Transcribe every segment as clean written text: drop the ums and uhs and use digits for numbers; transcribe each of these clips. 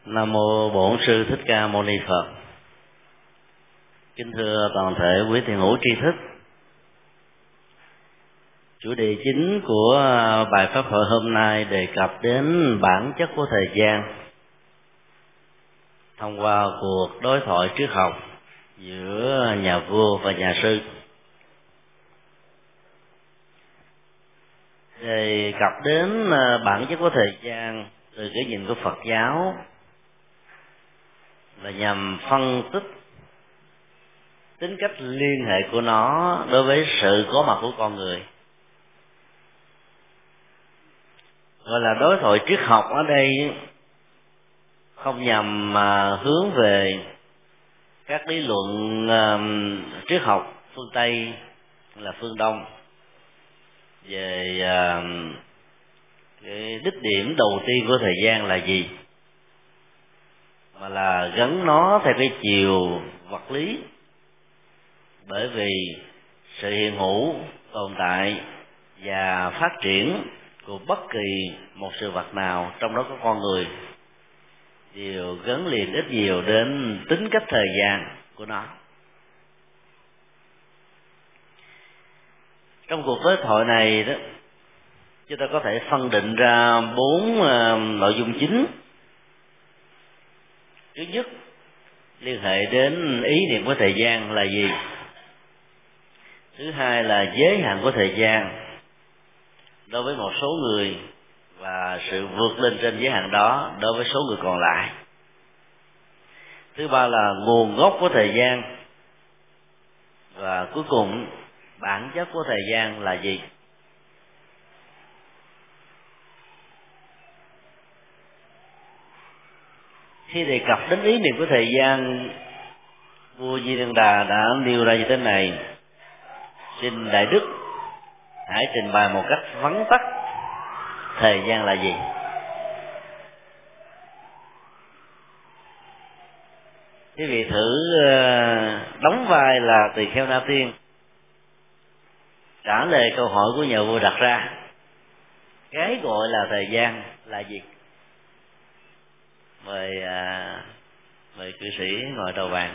Nam mô Bổn Sư Thích Ca Mâu Ni Phật. Kính thưa toàn thể quý thiền hữu tri thức. Chủ đề chính của bài pháp hội hôm nay đề cập đến bản chất của thời gian thông qua cuộc đối thoại triết học giữa nhà vua và nhà sư. Đề cập đến bản chất của thời gian từ cái nhìn của Phật giáo là nhằm phân tích tính cách liên hệ của nó đối với sự có mặt của con người. Gọi là đối thoại triết học ở đây không nhằm hướng về các lý luận triết học phương Tây là phương Đông về cái đích điểm đầu tiên của thời gian là gì, mà là gắn nó theo cái chiều vật lý, bởi vì sự hiện hữu, tồn tại và phát triển của bất kỳ một sự vật nào, trong đó có con người, đều gắn liền ít nhiều đến tính cách thời gian của nó. Trong cuộc đối thoại này đó, chúng ta có thể phân định ra 4 nội dung chính. Thứ nhất, liên hệ đến ý niệm của thời gian là gì. Thứ hai là giới hạn của thời gian đối với một số người và sự vượt lên trên giới hạn đó đối với số người còn lại. Thứ ba là nguồn gốc của thời gian. Và cuối cùng, bản chất của thời gian là gì. Khi đề cập đến ý niệm của thời gian, vua Di Đăng Đà đã nêu ra như thế này: xin Đại Đức hãy trình bày một cách vắn tắt thời gian là gì. Quý vị thử đóng vai là Tỳ Kheo Na Tiên, trả lời câu hỏi của nhà vua đặt ra: cái gọi là thời gian là gì? Mời cư sĩ ngồi đầu bàn.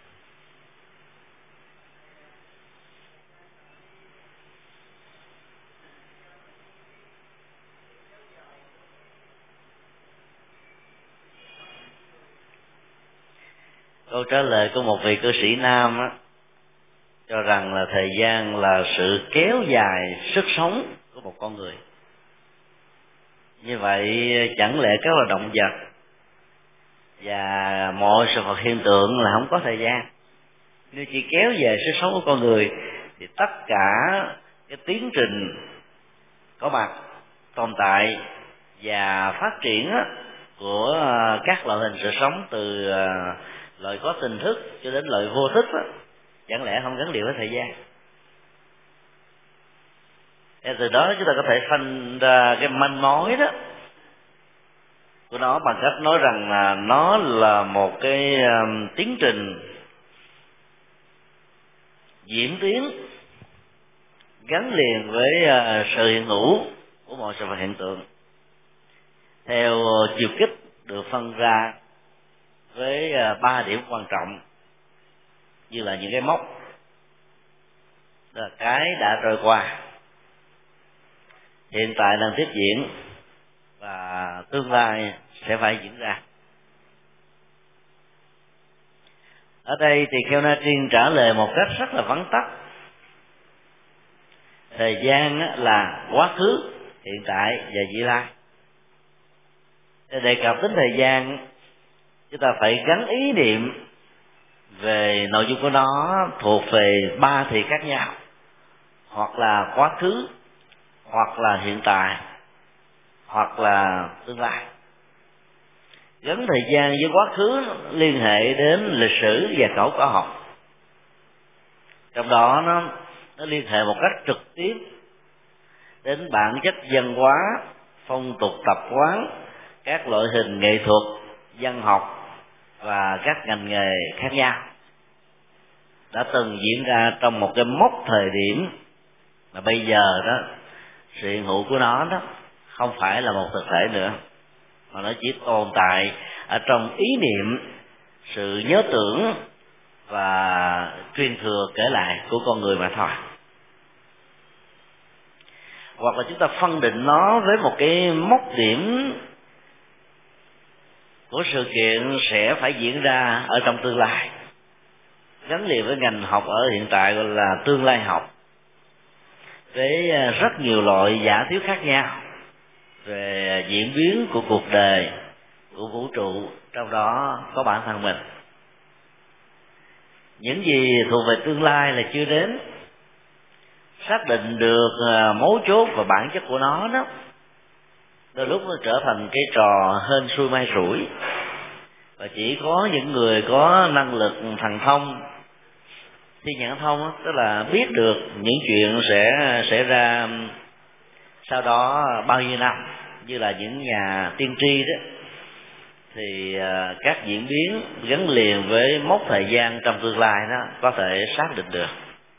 Câu trả lời của một vị cư sĩ nam á, cho rằng là thời gian là sự kéo dài sức sống của một con người. Như vậy chẳng lẽ các loài động vật và mọi sự vật hiện tượng là không có thời gian? Nếu chỉ kéo dài sức sống của con người thì tất cả cái tiến trình có mặt, tồn tại và phát triển của các loại hình sự sống, từ loại có tình thức cho đến loại vô thức, chẳng lẽ không gắn liền với thời gian? Từ đó chúng ta có thể phân ra cái manh mối đó của nó bằng cách nói rằng là nó là một cái tiến trình diễn tiến gắn liền với sự hiện hữu của mọi sự vật hiện tượng theo chiều kích được phân ra với 3 điểm quan trọng, như là những cái mốc, là cái đã trôi qua, hiện tại đang tiếp diễn và tương lai sẽ phải diễn ra. Ở đây thì Kheo Na Tiên trả lời một cách rất là vắn tắt: thời gian là quá khứ, hiện tại và vị lai. Để đề cập đến thời gian, chúng ta phải gắn ý niệm về nội dung của nó thuộc về 3 thị khác nhau, hoặc là quá khứ, hoặc là hiện tại, hoặc là tương lai. Gắn thời gian với quá khứ liên hệ đến lịch sử và khảo cổ học, trong đó nó liên hệ một cách trực tiếp đến bản chất văn hóa, phong tục tập quán, các loại hình nghệ thuật, văn học và các ngành nghề khác nhau đã từng diễn ra trong một cái mốc thời điểm mà bây giờ đó sự hiện hữu của nó đó không phải là một thực thể nữa, mà nó chỉ tồn tại ở trong ý niệm, sự nhớ tưởng và truyền thừa kể lại của con người mà thôi. Hoặc là chúng ta phân định nó với một cái mốc điểm của sự kiện sẽ phải diễn ra ở trong tương lai, gắn liền với ngành học ở hiện tại gọi là tương lai học, với rất nhiều loại giả thuyết khác nhau về diễn biến của cuộc đời, của vũ trụ, trong đó có bản thân mình. Những gì thuộc về tương lai là chưa đến, xác định được mấu chốt và bản chất của nó đó, đôi lúc nó trở thành cái trò hên xui may rủi, và chỉ có những người có năng lực thần thông, thi nhãn thông, tức là biết được những chuyện sẽ xảy ra sau đó bao nhiêu năm, như là những nhà tiên tri đó, thì các diễn biến gắn liền với mốc thời gian trong tương lai đó có thể xác định được.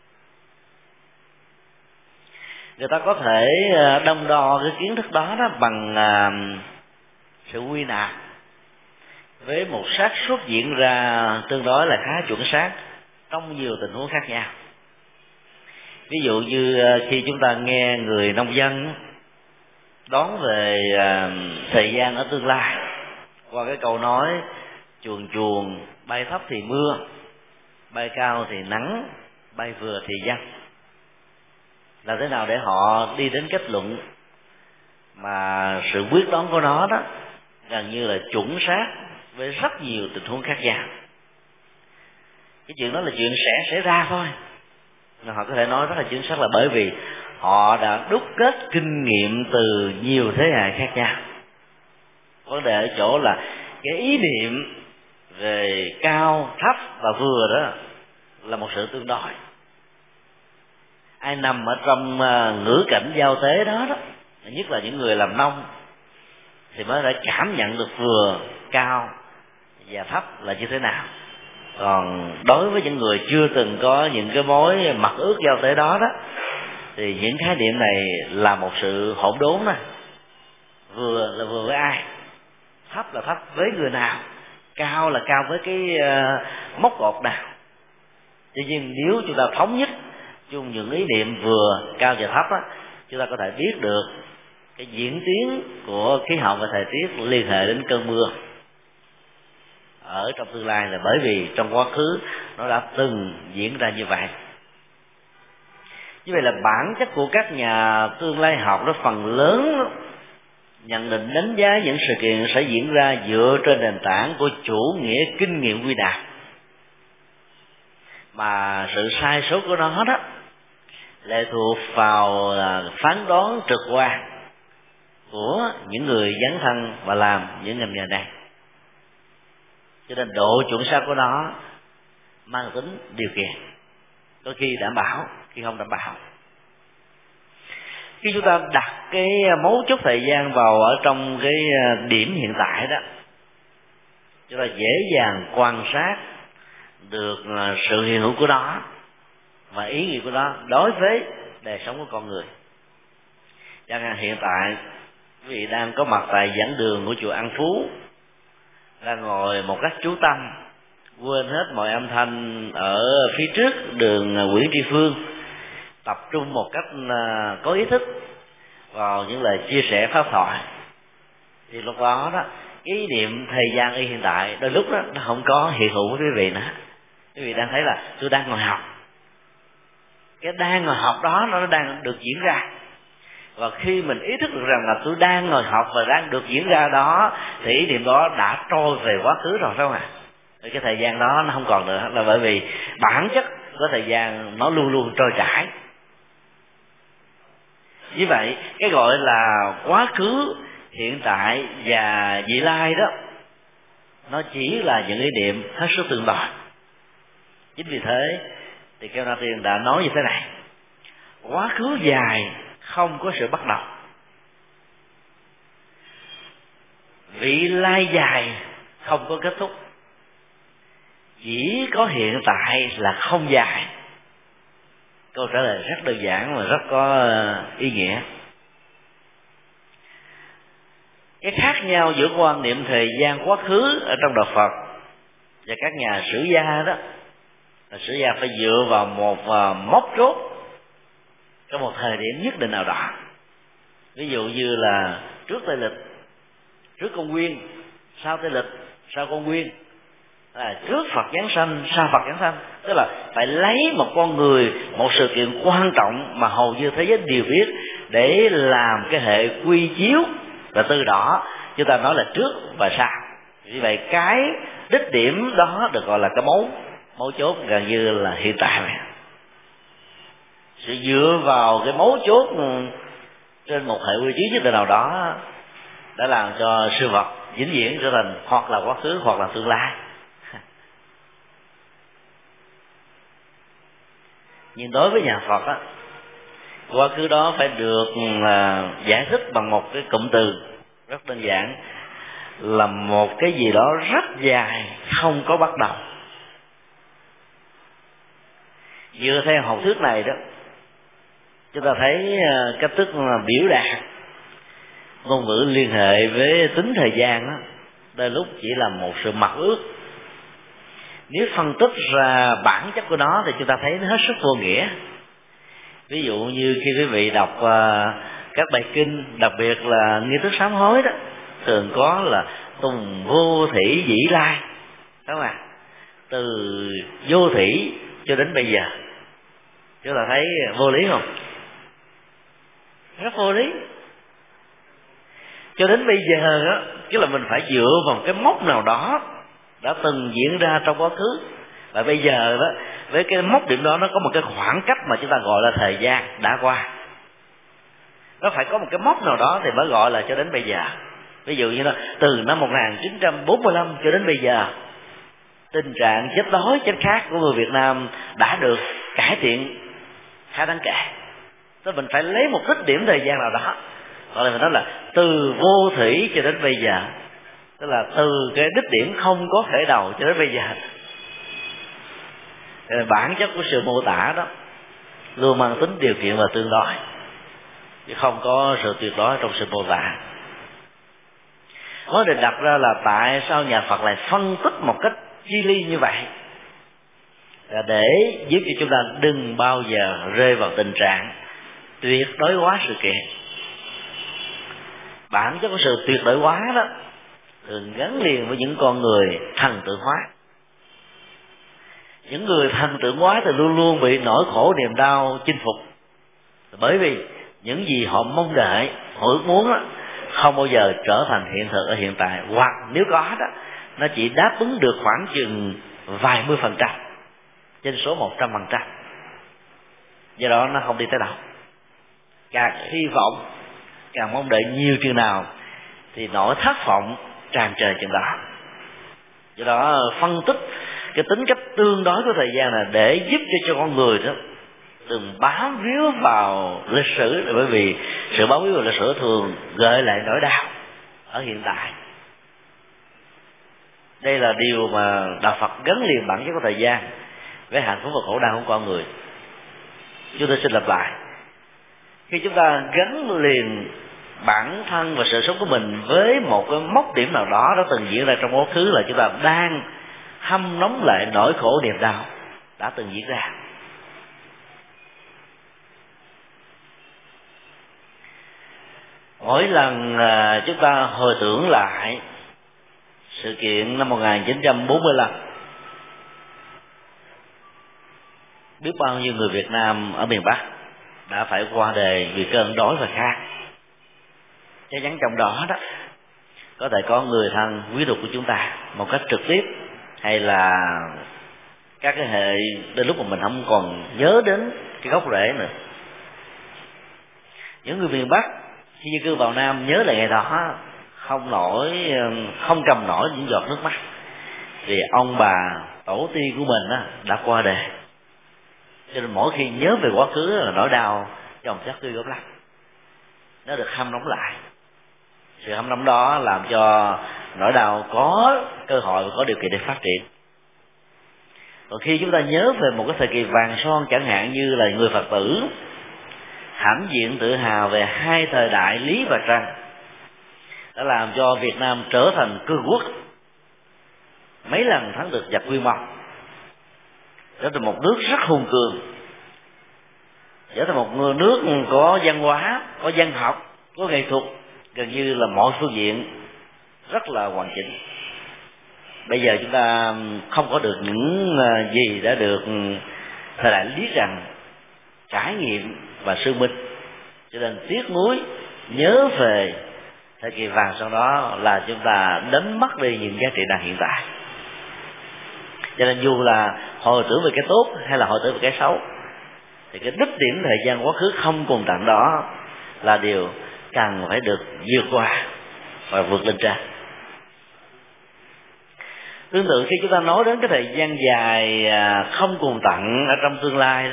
Người ta có thể đong đo cái kiến thức đó bằng sự quy nạp với một xác suất diễn ra tương đối là khá chuẩn xác trong nhiều tình huống khác nhau. Ví dụ như khi chúng ta nghe người nông dân đoán về thời gian ở tương lai qua cái câu nói chuồn chuồn, bay thấp thì mưa, bay cao thì nắng, bay vừa thì giăng, làm thế nào để họ đi đến kết luận mà sự quyết đoán của nó đó gần như là chuẩn xác với rất nhiều tình huống khác nhau. Cái chuyện đó là chuyện sẽ xảy ra thôi, mà họ có thể nói rất là chính xác là bởi vì họ đã đúc kết kinh nghiệm từ nhiều thế hệ khác nhau. Vấn đề ở chỗ là cái ý niệm về cao, thấp và vừa đó là một sự tương đối. Ai nằm ở trong ngữ cảnh giao tế đó, nhất là những người làm nông, thì mới đã cảm nhận được vừa, cao và thấp là như thế nào. Còn đối với những người chưa từng có những cái mối mặc ước giao tế đó thì những khái niệm này là một sự hỗn đốn đó. Vừa là vừa với ai, thấp là thấp với người nào, cao là cao với cái mốc cột nào. Tuy nhiên nếu chúng ta thống nhất chung những ý niệm vừa, cao và thấp chúng ta có thể biết được cái diễn tiến của khí hậu và thời tiết liên hệ đến cơn mưa ở trong tương lai, là bởi vì trong quá khứ nó đã từng diễn ra như vậy. Như vậy là bản chất của các nhà tương lai học nó phần lớn nhận định đánh giá những sự kiện sẽ diễn ra dựa trên nền tảng của chủ nghĩa kinh nghiệm quy nạp, mà sự sai số của nó đó lệ thuộc vào phán đoán trực quan của những người dấn thân và làm những ngành nghề này. Cho nên độ chuẩn xác của nó mang tính điều kiện, đôi khi đảm bảo, khi không đảm bảo. Khi chúng ta đặt cái mấu chốt thời gian vào ở trong cái điểm hiện tại đó, chúng ta dễ dàng quan sát được sự hiện hữu của nó và ý nghĩa của nó đối với đời sống của con người. Chẳng hạn hiện tại quý vị đang có mặt tại giảng đường của chùa An Phú, đang ngồi một cách chú tâm, quên hết mọi âm thanh ở phía trước đường Nguyễn Tri Phương, tập trung một cách có ý thức vào những lời chia sẻ pháp thoại, thì lúc đó cái ý niệm thời gian y hiện tại đôi lúc nó không có hiện hữu với quý vị nữa. Quý vị đang thấy là tôi đang ngồi học, cái đang ngồi học đó nó đang được diễn ra, và khi mình ý thức được rằng là tôi đang ngồi học và đang được diễn ra đó, thì ý niệm đó đã trôi về quá khứ rồi, phải không ạ? Cái thời gian đó nó không còn nữa, là bởi vì bản chất của thời gian nó luôn luôn trôi chảy. Như vậy cái gọi là quá khứ, hiện tại và vị lai đó, nó chỉ là những ý niệm hết sức tương đối. Chính vì thế thì Keo Na Tiên đã nói như thế này: quá khứ dài không có sự bắt đầu, vị lai dài không có kết thúc, chỉ có hiện tại là không dài. Câu trả lời rất đơn giản và rất có ý nghĩa. Cái khác nhau giữa quan niệm thời gian quá khứ ở trong đạo Phật và các nhà sử gia đó là sử gia phải dựa vào một mốc chốt trong một thời điểm nhất định nào đó. Ví dụ như là trước Tây Lịch, trước Công nguyên, sau Tây Lịch, sau Công nguyên, trước Phật Giáng sanh, sau Phật Giáng sanh. Tức là phải lấy một con người, một sự kiện quan trọng mà hầu như thế giới đều biết để làm cái hệ quy chiếu, và từ đó chúng ta nói là trước và sau. Vì vậy cái đích điểm đó được gọi là cái mấu chốt gần như là hiện tại này. Sự dựa vào cái mấu chốt trên một hệ quy chiếu nhất định nào đó đã làm cho sự vật vĩnh viễn trở thành hoặc là quá khứ hoặc là tương lai. Nhưng đối với nhà Phật á, quá khứ đó phải được giải thích bằng một cái cụm từ rất đơn giản, là một cái gì đó rất dài, không có bắt đầu. Dựa theo học thuyết này đó, chúng ta thấy cách thức biểu đạt ngôn ngữ liên hệ với tính thời gian đó, đôi lúc chỉ là một sự mặc ước. Nếu phân tích ra bản chất của nó thì chúng ta thấy nó hết sức vô nghĩa. Ví dụ như khi quý vị đọc các bài kinh, đặc biệt là nghi thức sám hối đó, thường có là tùng vô thủy dĩ lai, đúng không ạ? Từ vô thủy cho đến bây giờ, chúng ta thấy vô lý không? Rất vô lý. Cho đến bây giờ đó, tức là mình phải dựa vào cái mốc nào đó đã từng diễn ra trong quá khứ, và bây giờ đó với cái mốc điểm đó nó có một cái khoảng cách mà chúng ta gọi là thời gian đã qua. Nó phải có một cái mốc nào đó thì mới gọi là cho đến bây giờ. Ví dụ như là từ năm 1945 cho đến bây giờ, tình trạng chết đói chết khát của người Việt Nam đã được cải thiện khá đáng kể. Tức mình phải lấy một đích điểm thời gian nào đó, hoặc là mình nói là từ vô thủy cho đến bây giờ, tức là từ cái đích điểm không có khởi đầu cho đến bây giờ. Bản chất của sự mô tả đó luôn mang tính điều kiện và tương đối, chứ không có sự tuyệt đối trong sự mô tả. Vấn đề đặt ra là tại sao nhà Phật lại phân tích một cách chi ly như vậy, là để giúp cho chúng ta đừng bao giờ rơi vào tình trạng tuyệt đối hóa sự kiện. Bản chất của sự tuyệt đối hóa đó thường gắn liền với những con người thần tượng hóa. Những người thần tượng hóa thì luôn luôn bị nỗi khổ niềm đau chinh phục, bởi vì những gì họ mong đợi, họ ước muốn đó, không bao giờ trở thành hiện thực ở hiện tại, hoặc nếu có đó, nó chỉ đáp ứng được khoảng chừng vài mươi % trên số 100%. Do đó nó không đi tới đâu. Càng hy vọng, càng mong đợi nhiều chừng nào thì nỗi thất vọng tràn trề chừng đó. Do đó phân tích cái tính cách tương đối của thời gian là để giúp cho con người đó đừng bám víu vào lịch sử, bởi vì sự bám víu vào lịch sử thường gợi lại nỗi đau ở hiện tại. Đây là điều mà đạo Phật gắn liền bản chất của thời gian với hạnh phúc và khổ đau của con người. Chúng tôi xin lặp lại, khi chúng ta gắn liền bản thân và sự sống của mình với một cái mốc điểm nào đó đã từng diễn ra trong quá khứ, là chúng ta đang hâm nóng lại nỗi khổ niềm đau đã từng diễn ra. Mỗi lần chúng ta hồi tưởng lại sự kiện năm 1945, biết bao nhiêu người Việt Nam ở miền Bắc đã phải qua đời vì cơn đói và khát. Chắc chắn trong đó đó có thể có người thân quý thuộc của chúng ta một cách trực tiếp, hay là các cái hệ đến lúc mà mình không còn nhớ đến cái gốc rễ nữa. Những người miền Bắc khi di cư vào Nam nhớ lại ngày đó không cầm nổi những giọt nước mắt, vì ông bà tổ tiên của mình đã qua đời. Cho nên mỗi khi nhớ về quá khứ là nỗi đau trong chắc tươi gốc lắm, nó được hâm nóng lại. Sự hâm nóng đó làm cho nỗi đau có cơ hội và có điều kiện để phát triển. Còn khi chúng ta nhớ về một cái thời kỳ vàng son, chẳng hạn như là người Phật tử hãnh diện tự hào về hai thời đại Lý và Trần, đã làm cho Việt Nam trở thành cường quốc, mấy lần thắng được giặc Quy Mông, trở thành một nước rất hùng cường, trở thành một nước có văn hóa, có văn học, có nghệ thuật, gần như là mọi phương diện rất là hoàn chỉnh. Bây giờ chúng ta không có được những gì đã được thời đại lý rằng trải nghiệm và sư minh, cho nên tiếc nuối nhớ về thời kỳ vàng sau đó là chúng ta đánh mất đi những giá trị đang hiện tại. Cho nên dù là hồi tưởng về cái tốt hay là hồi tưởng về cái xấu, thì cái đích điểm thời gian quá khứ không cùng tận đó là điều cần phải được vượt qua và vượt lên trên. Tương tự khi chúng ta nói đến cái thời gian dài không cùng tận ở trong tương lai đó,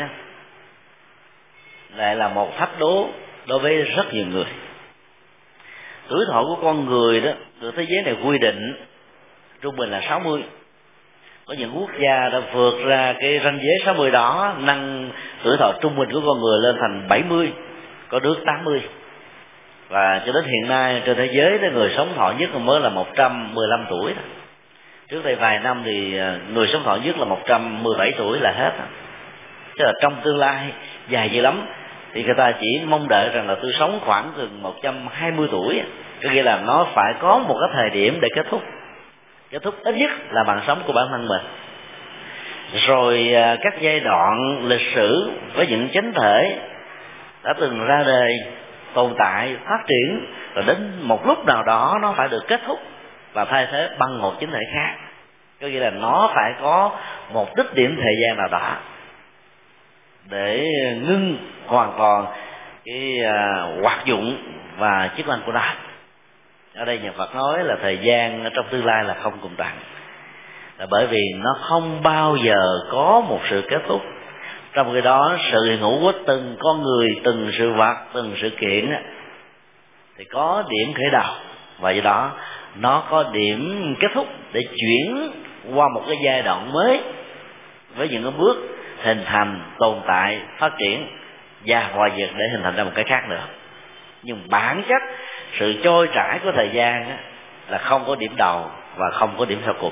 lại là một thách đố đối với rất nhiều người. Tuổi thọ của con người đó được thế giới này quy định trung bình là 60. Có những quốc gia đã vượt ra cái ranh giới 60 đó, nâng tuổi thọ trung bình của con người lên thành 70, có nước 80. Và cho đến hiện nay trên thế giới đó, người sống thọ nhất mới là 115 tuổi. Trước đây vài năm thì người sống thọ nhất là 117 tuổi là hết. Chứ là trong tương lai dài dữ lắm thì người ta chỉ mong đợi rằng là tôi sống khoảng từ 120 tuổi, có nghĩa là nó phải có một cái thời điểm để kết thúc ít nhất là mạng sống của bản thân mình. Rồi các giai đoạn lịch sử với những chánh thể đã từng ra đời, tồn tại, phát triển, rồi đến một lúc nào đó nó phải được kết thúc và thay thế bằng một chánh thể khác. Có nghĩa là nó phải có một đích điểm thời gian nào đó để ngưng hoàn toàn cái hoạt dụng và chức năng của nó. Ở đây nhà Phật nói là thời gian trong tương lai là không cùng tận, là bởi vì nó không bao giờ có một sự kết thúc. Trong cái đó sự hiện hữu của từng con người, từng sự vật, từng sự kiện thì có điểm khởi đầu, và do đó nó có điểm kết thúc để chuyển qua một cái giai đoạn mới với những cái bước hình thành, tồn tại, phát triển và hòa diệt để hình thành ra một cái khác nữa. Nhưng bản chất sự trôi chảy của thời gian là không có điểm đầu và không có điểm sau cùng.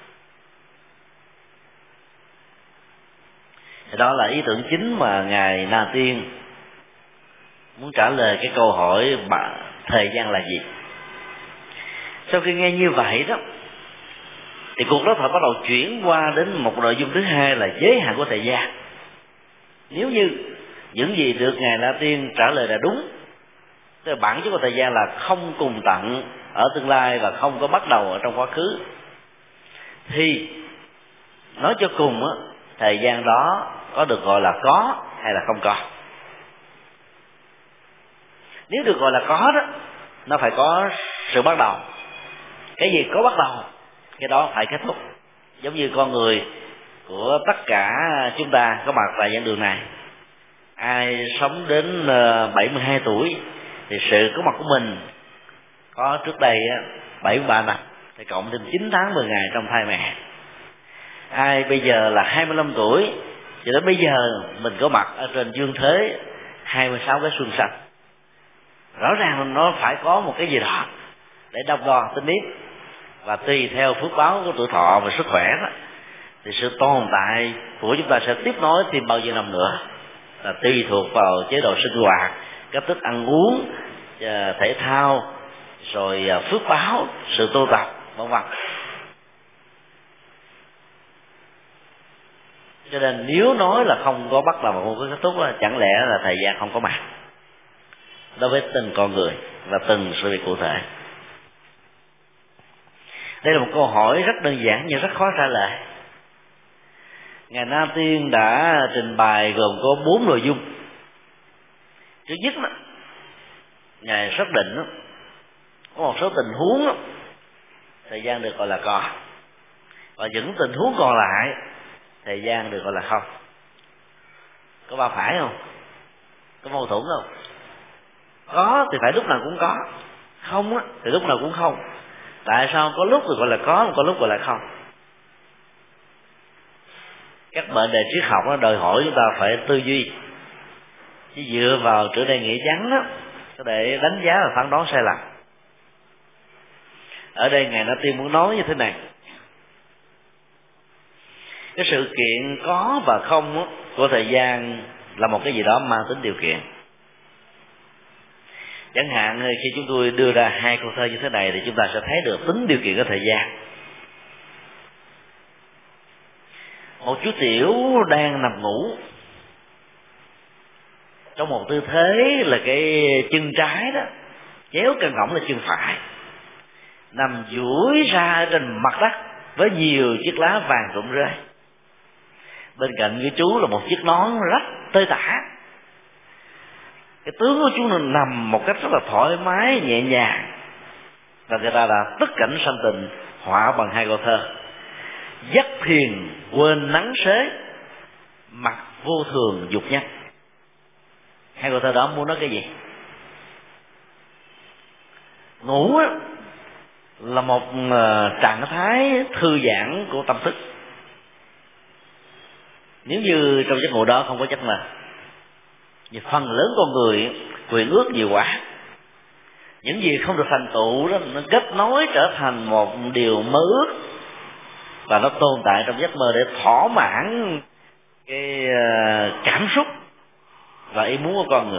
Thì đó là ý tưởng chính mà ngài Na Tiên muốn trả lời cái câu hỏi thời gian là gì. Sau khi nghe như vậy đó, thì cuộc đối thoại bắt đầu chuyển qua đến một nội dung thứ hai là giới hạn của thời gian. Nếu như những gì được ngài Na Tiên trả lời là đúng, tức là bản chất của thời gian là không cùng tận ở tương lai và không có bắt đầu ở trong quá khứ, thì nói cho cùng á, thời gian đó có được gọi là có hay là không có. Nếu được gọi là có đó, nó phải có sự bắt đầu. Cái gì có bắt đầu, cái đó phải kết thúc. Giống như con người của tất cả chúng ta có mặt tại giảng đường này, ai sống đến 72 tuổi thì sự có mặt của mình có trước đây 73 năm, thì cộng thêm 9 tháng 10 ngày trong thai mẹ. Ai bây giờ là 25 tuổi cho đến bây giờ mình có mặt ở trên dương thế 26 cái xuân xanh. Rõ ràng nó phải có một cái gì đó để đong đo tính biết, và tùy theo phước báo của tuổi thọ và sức khỏe đó, thì sự tồn tại của chúng ta sẽ tiếp nối thêm bao nhiêu năm nữa, là tùy thuộc vào chế độ sinh hoạt, cách thức ăn uống, thể thao, rồi phước báo, sự tu tập, vân vân. Cho nên nếu nói là không có bắt đầu và không có kết thúc, chẳng lẽ là thời gian không có mặt đối với từng con người và từng sự việc cụ thể. Đây là một câu hỏi rất đơn giản nhưng rất khó trả lời. Ngài Na Tiên đã trình bày gồm có 4 nội dung. Thứ nhất đó, Ngài xác định đó, có một số tình huống đó, thời gian được gọi là có, và những tình huống còn lại thời gian được gọi là không. Có ba phải không? Có mâu thuẫn không? Có thì phải lúc nào cũng có, không á thì lúc nào cũng không. Tại sao có lúc thì gọi là có, có lúc gọi là không? Các bệnh đề triết học nó đòi hỏi chúng ta phải tư duy, chứ dựa vào chữ đề nghĩa trắng đó để đánh giá và phán đoán sai lầm. Ở đây Ngài Nói Tiên muốn nói như thế này: cái sự kiện có và không của thời gian là một cái gì đó mang tính điều kiện. Chẳng hạn khi chúng tôi đưa ra hai câu thơ như thế này thì chúng ta sẽ thấy được tính điều kiện của thời gian. Một chú tiểu đang nằm ngủ trong một tư thế là cái chân trái đó chéo chân ngỗng là chân phải, nằm duỗi ra trên mặt đất với nhiều chiếc lá vàng rụng rơi. Bên cạnh của chú là một chiếc nón rách tơi tả. Cái tướng của chú nằm một cách rất là thoải mái nhẹ nhàng, và người ta đã tất cảnh sanh tình họa bằng hai câu thơ: dắt thuyền quên nắng xế, mặt vô thường dục nhắc. Hai câu thơ đó muốn nói cái gì? Ngủ là một trạng thái thư giãn của tâm thức. Nếu như trong giấc ngủ đó không có giấc mơ, vì phần lớn con người quyền ước nhiều quá, những gì không được thành tựu đó nó kết nối trở thành một điều mơ ước, và nó tồn tại trong giấc mơ để thỏa mãn cái cảm xúc và ý muốn của con người.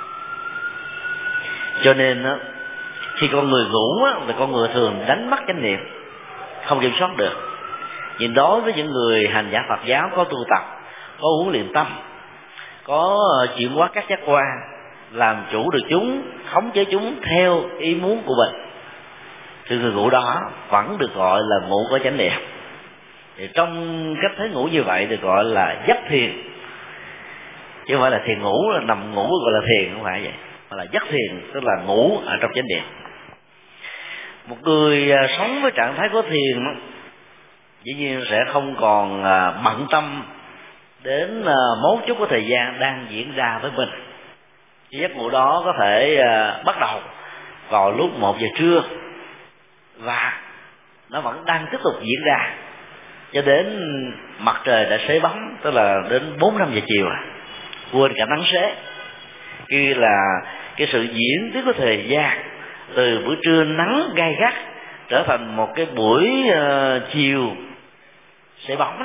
Cho nên khi con người ngủ thì con người thường đánh mất chánh niệm, không kiểm soát được. Nhưng đối với những người hành giả Phật giáo có tu tập, có huấn luyện tâm, có chuyển hóa các giác quan, làm chủ được chúng, khống chế chúng theo ý muốn của mình, thì người ngủ đó vẫn được gọi là ngủ có chánh niệm. Thì trong cách thế ngủ như vậy được gọi là giấc thiền, chứ không phải là thiền ngủ, là nằm ngủ gọi là thiền, không phải vậy, mà là giấc thiền, tức là ngủ ở trong chánh niệm. Một người sống với trạng thái có thiền dĩ nhiên sẽ không còn bận tâm đến mấu chốt của thời gian đang diễn ra với mình. Cái giấc ngủ đó có thể bắt đầu vào lúc 1 giờ trưa và nó vẫn đang tiếp tục diễn ra cho đến mặt trời đã xế bóng, tức là đến 4-5 giờ chiều, quên cả nắng xế. Khi là cái sự diễn tiếp của thời gian từ buổi trưa nắng gay gắt trở thành một cái buổi chiều xế bóng đó.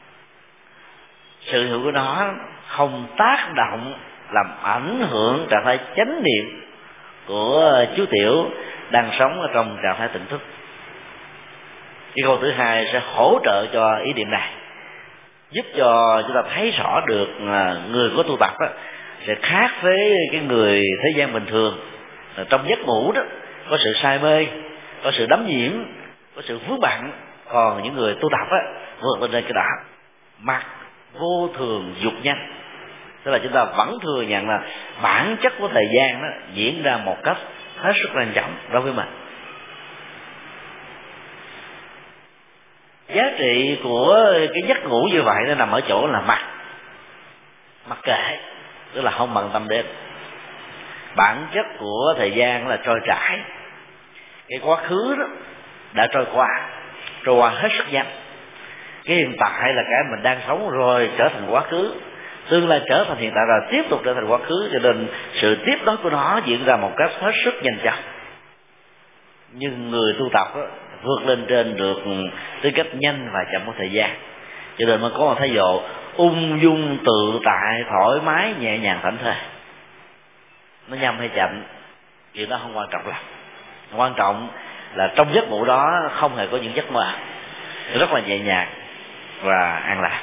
Sự hữu của nó không tác động làm ảnh hưởng trạng thái chánh niệm của chú tiểu đang sống ở trong trạng thái tỉnh thức. Cái câu thứ hai sẽ hỗ trợ cho ý niệm này, giúp cho chúng ta thấy rõ được người có tu tập đó sẽ khác với cái người thế gian bình thường. Trong giấc ngủ đó có sự say mê, có sự đắm nhiễm, có sự vướng bận, còn những người tu tập á vượt lên trên cái đó, mặt vô thường dục nhanh, tức là chúng ta vẫn thừa nhận là bản chất của thời gian đó diễn ra một cách hết sức quan trọng đối với mình. Giá trị của cái giấc ngủ như vậy nó nằm ở chỗ là mặc kệ, tức là không bận tâm đến. Bản chất của thời gian là trôi chảy, cái quá khứ đó đã trôi qua hết sức nhanh. Cái hiện tại là cái mình đang sống rồi trở thành quá khứ, tương lai trở thành hiện tại rồi tiếp tục trở thành quá khứ, cho nên sự tiếp nối của nó diễn ra một cách hết sức nhanh chóng. Nhưng người tu tập đó, vượt lên trên được tư cách nhanh và chậm của thời gian, cho nên mới có một thái độ ung dung tự tại, thoải mái, nhẹ nhàng, thảnh thơi. Nó nhanh hay chậm chuyện đó không quan trọng lắm. Quan trọng là trong giấc ngủ đó không hề có những giấc mơ, rất là nhẹ nhàng và an lạc.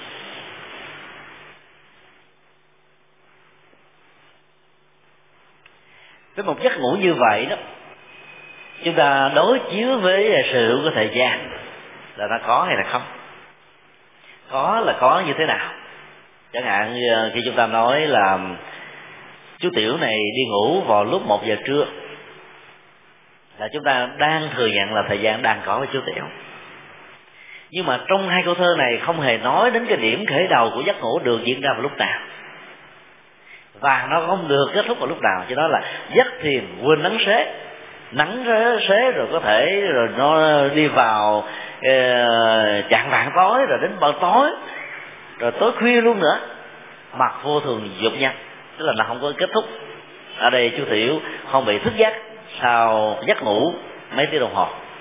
Với một giấc ngủ như vậy đó, chúng ta đối chiếu với sự hữu của thời gian là nó có hay là không. Có là có như thế nào? Chẳng hạn như khi chúng ta nói là chú tiểu này đi ngủ vào lúc 1 giờ trưa, là chúng ta đang thừa nhận là thời gian đang có với chú tiểu. Nhưng mà trong hai câu thơ này không hề nói đến cái điểm khởi đầu của giấc ngủ được diễn ra vào lúc nào, và nó không được kết thúc vào lúc nào. Cho đó là giấc thiền quên nắng xế rồi có thể rồi nó đi vào chạng vạng tối, rồi đến ban tối, rồi tối khuya luôn nữa, mặt vô thường dục nhanh, tức là nó không có kết thúc. Ở đây chú tiểu không bị thức giấc sau giấc ngủ mấy tiếng đồng hồ,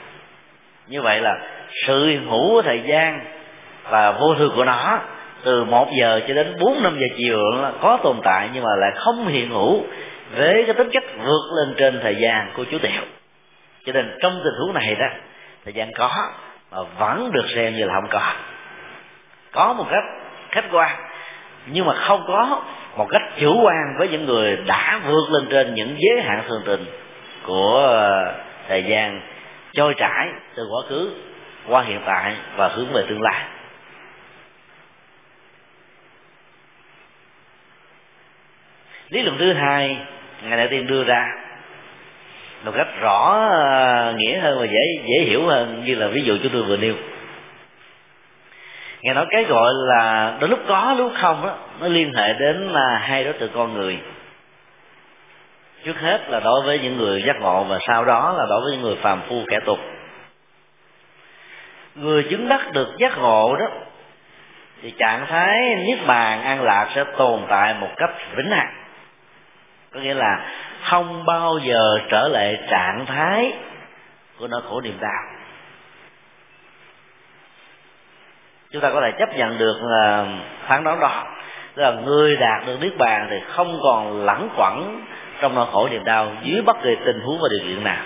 Như vậy là sự hiện hữu của thời gian và vô thường của nó từ 1 giờ cho đến 4-5 giờ chiều nó có tồn tại, nhưng mà lại không hiện hữu với cái tính chất vượt lên trên thời gian của chú tiểu. Cho nên trong tình huống này đó, thời gian có mà vẫn được xem như là không có một cách khách quan, nhưng mà không có một cách chủ quan với những người đã vượt lên trên những giới hạn thường tình của thời gian trôi chảy từ quá khứ qua hiện tại và hướng về tương lai. Lý luận thứ hai Ngài Đại Tiên đưa ra một cách rõ nghĩa hơn và dễ hiểu hơn, như là ví dụ chúng tôi vừa nêu. Ngài nói cái gọi là đôi lúc có lúc không đó, nó liên hệ đến hai đối tượng con người. Trước hết là đối với những người giác ngộ, và sau đó là đối với những người phàm phu kẻ tục. Người chứng đắc được giác ngộ đó thì trạng thái niết bàn an lạc sẽ tồn tại một cách vĩnh hằng, có nghĩa là không bao giờ trở lại trạng thái của nỗi khổ niềm đau. Chúng ta có thể chấp nhận được phán đoán đó, tức là người đạt được niết bàn thì không còn lẳng quẩn trong nỗi khổ niềm đau dưới bất kỳ tình huống và điều kiện nào.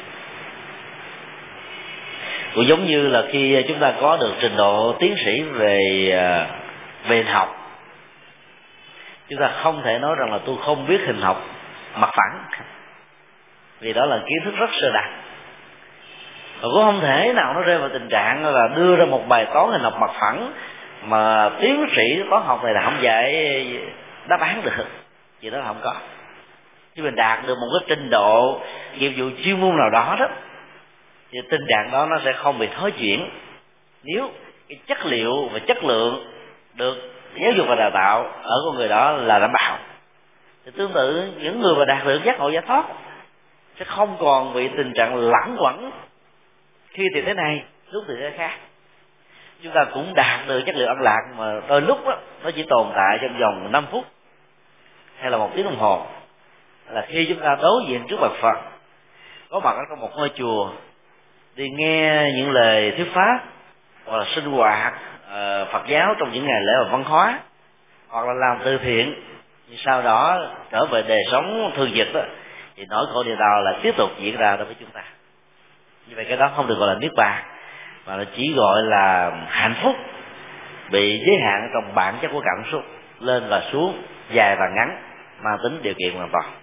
Cũng giống như là khi chúng ta có được trình độ tiến sĩ về hình học, chúng ta không thể nói rằng là tôi không biết hình học mặt phẳng, vì đó là kiến thức rất sơ đẳng. Và cũng không thể nào nó rơi vào tình trạng là đưa ra một bài toán hình học mặt phẳng mà tiến sĩ toán học này là không dạy đáp án được, vì đó là không có. Chứ mình đạt được một cái trình độ nghiệp vụ chuyên môn nào đó đó, thì tình trạng đó nó sẽ không bị thối chuyển nếu cái chất liệu và chất lượng được giáo dục và đào tạo ở con người đó là đảm bảo. Thì tương tự những người mà đạt được giác ngộ giải thoát sẽ không còn bị tình trạng lẳng quẩn, khi thì thế này lúc thì thế khác. Chúng ta cũng đạt được chất liệu an lạc mà đôi lúc đó, nó chỉ tồn tại trong vòng 5 phút hay là 1 tiếng đồng hồ, là khi chúng ta đối diện trước mặt Phật, có mặt ở trong một ngôi chùa, đi nghe những lời thuyết pháp hoặc là sinh hoạt Phật giáo trong những ngày lễ và văn hóa, hoặc là làm từ thiện, nhưng sau đó trở về đời sống thường nhật đó, thì nỗi khổ niềm đau là tiếp tục diễn ra đối với chúng ta. Như vậy cái đó không được gọi là niết bàn, mà nó chỉ gọi là hạnh phúc bị giới hạn trong bản chất của cảm xúc lên và xuống, dài và ngắn, mang tính điều kiện hoàn toàn.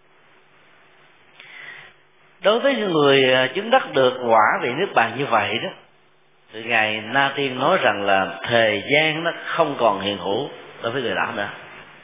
Đối với những người chứng đắc được quả vị niết bàn như vậy đó, thì Ngài Na Tiên nói rằng là thời gian nó không còn hiện hữu đối với người đó nữa.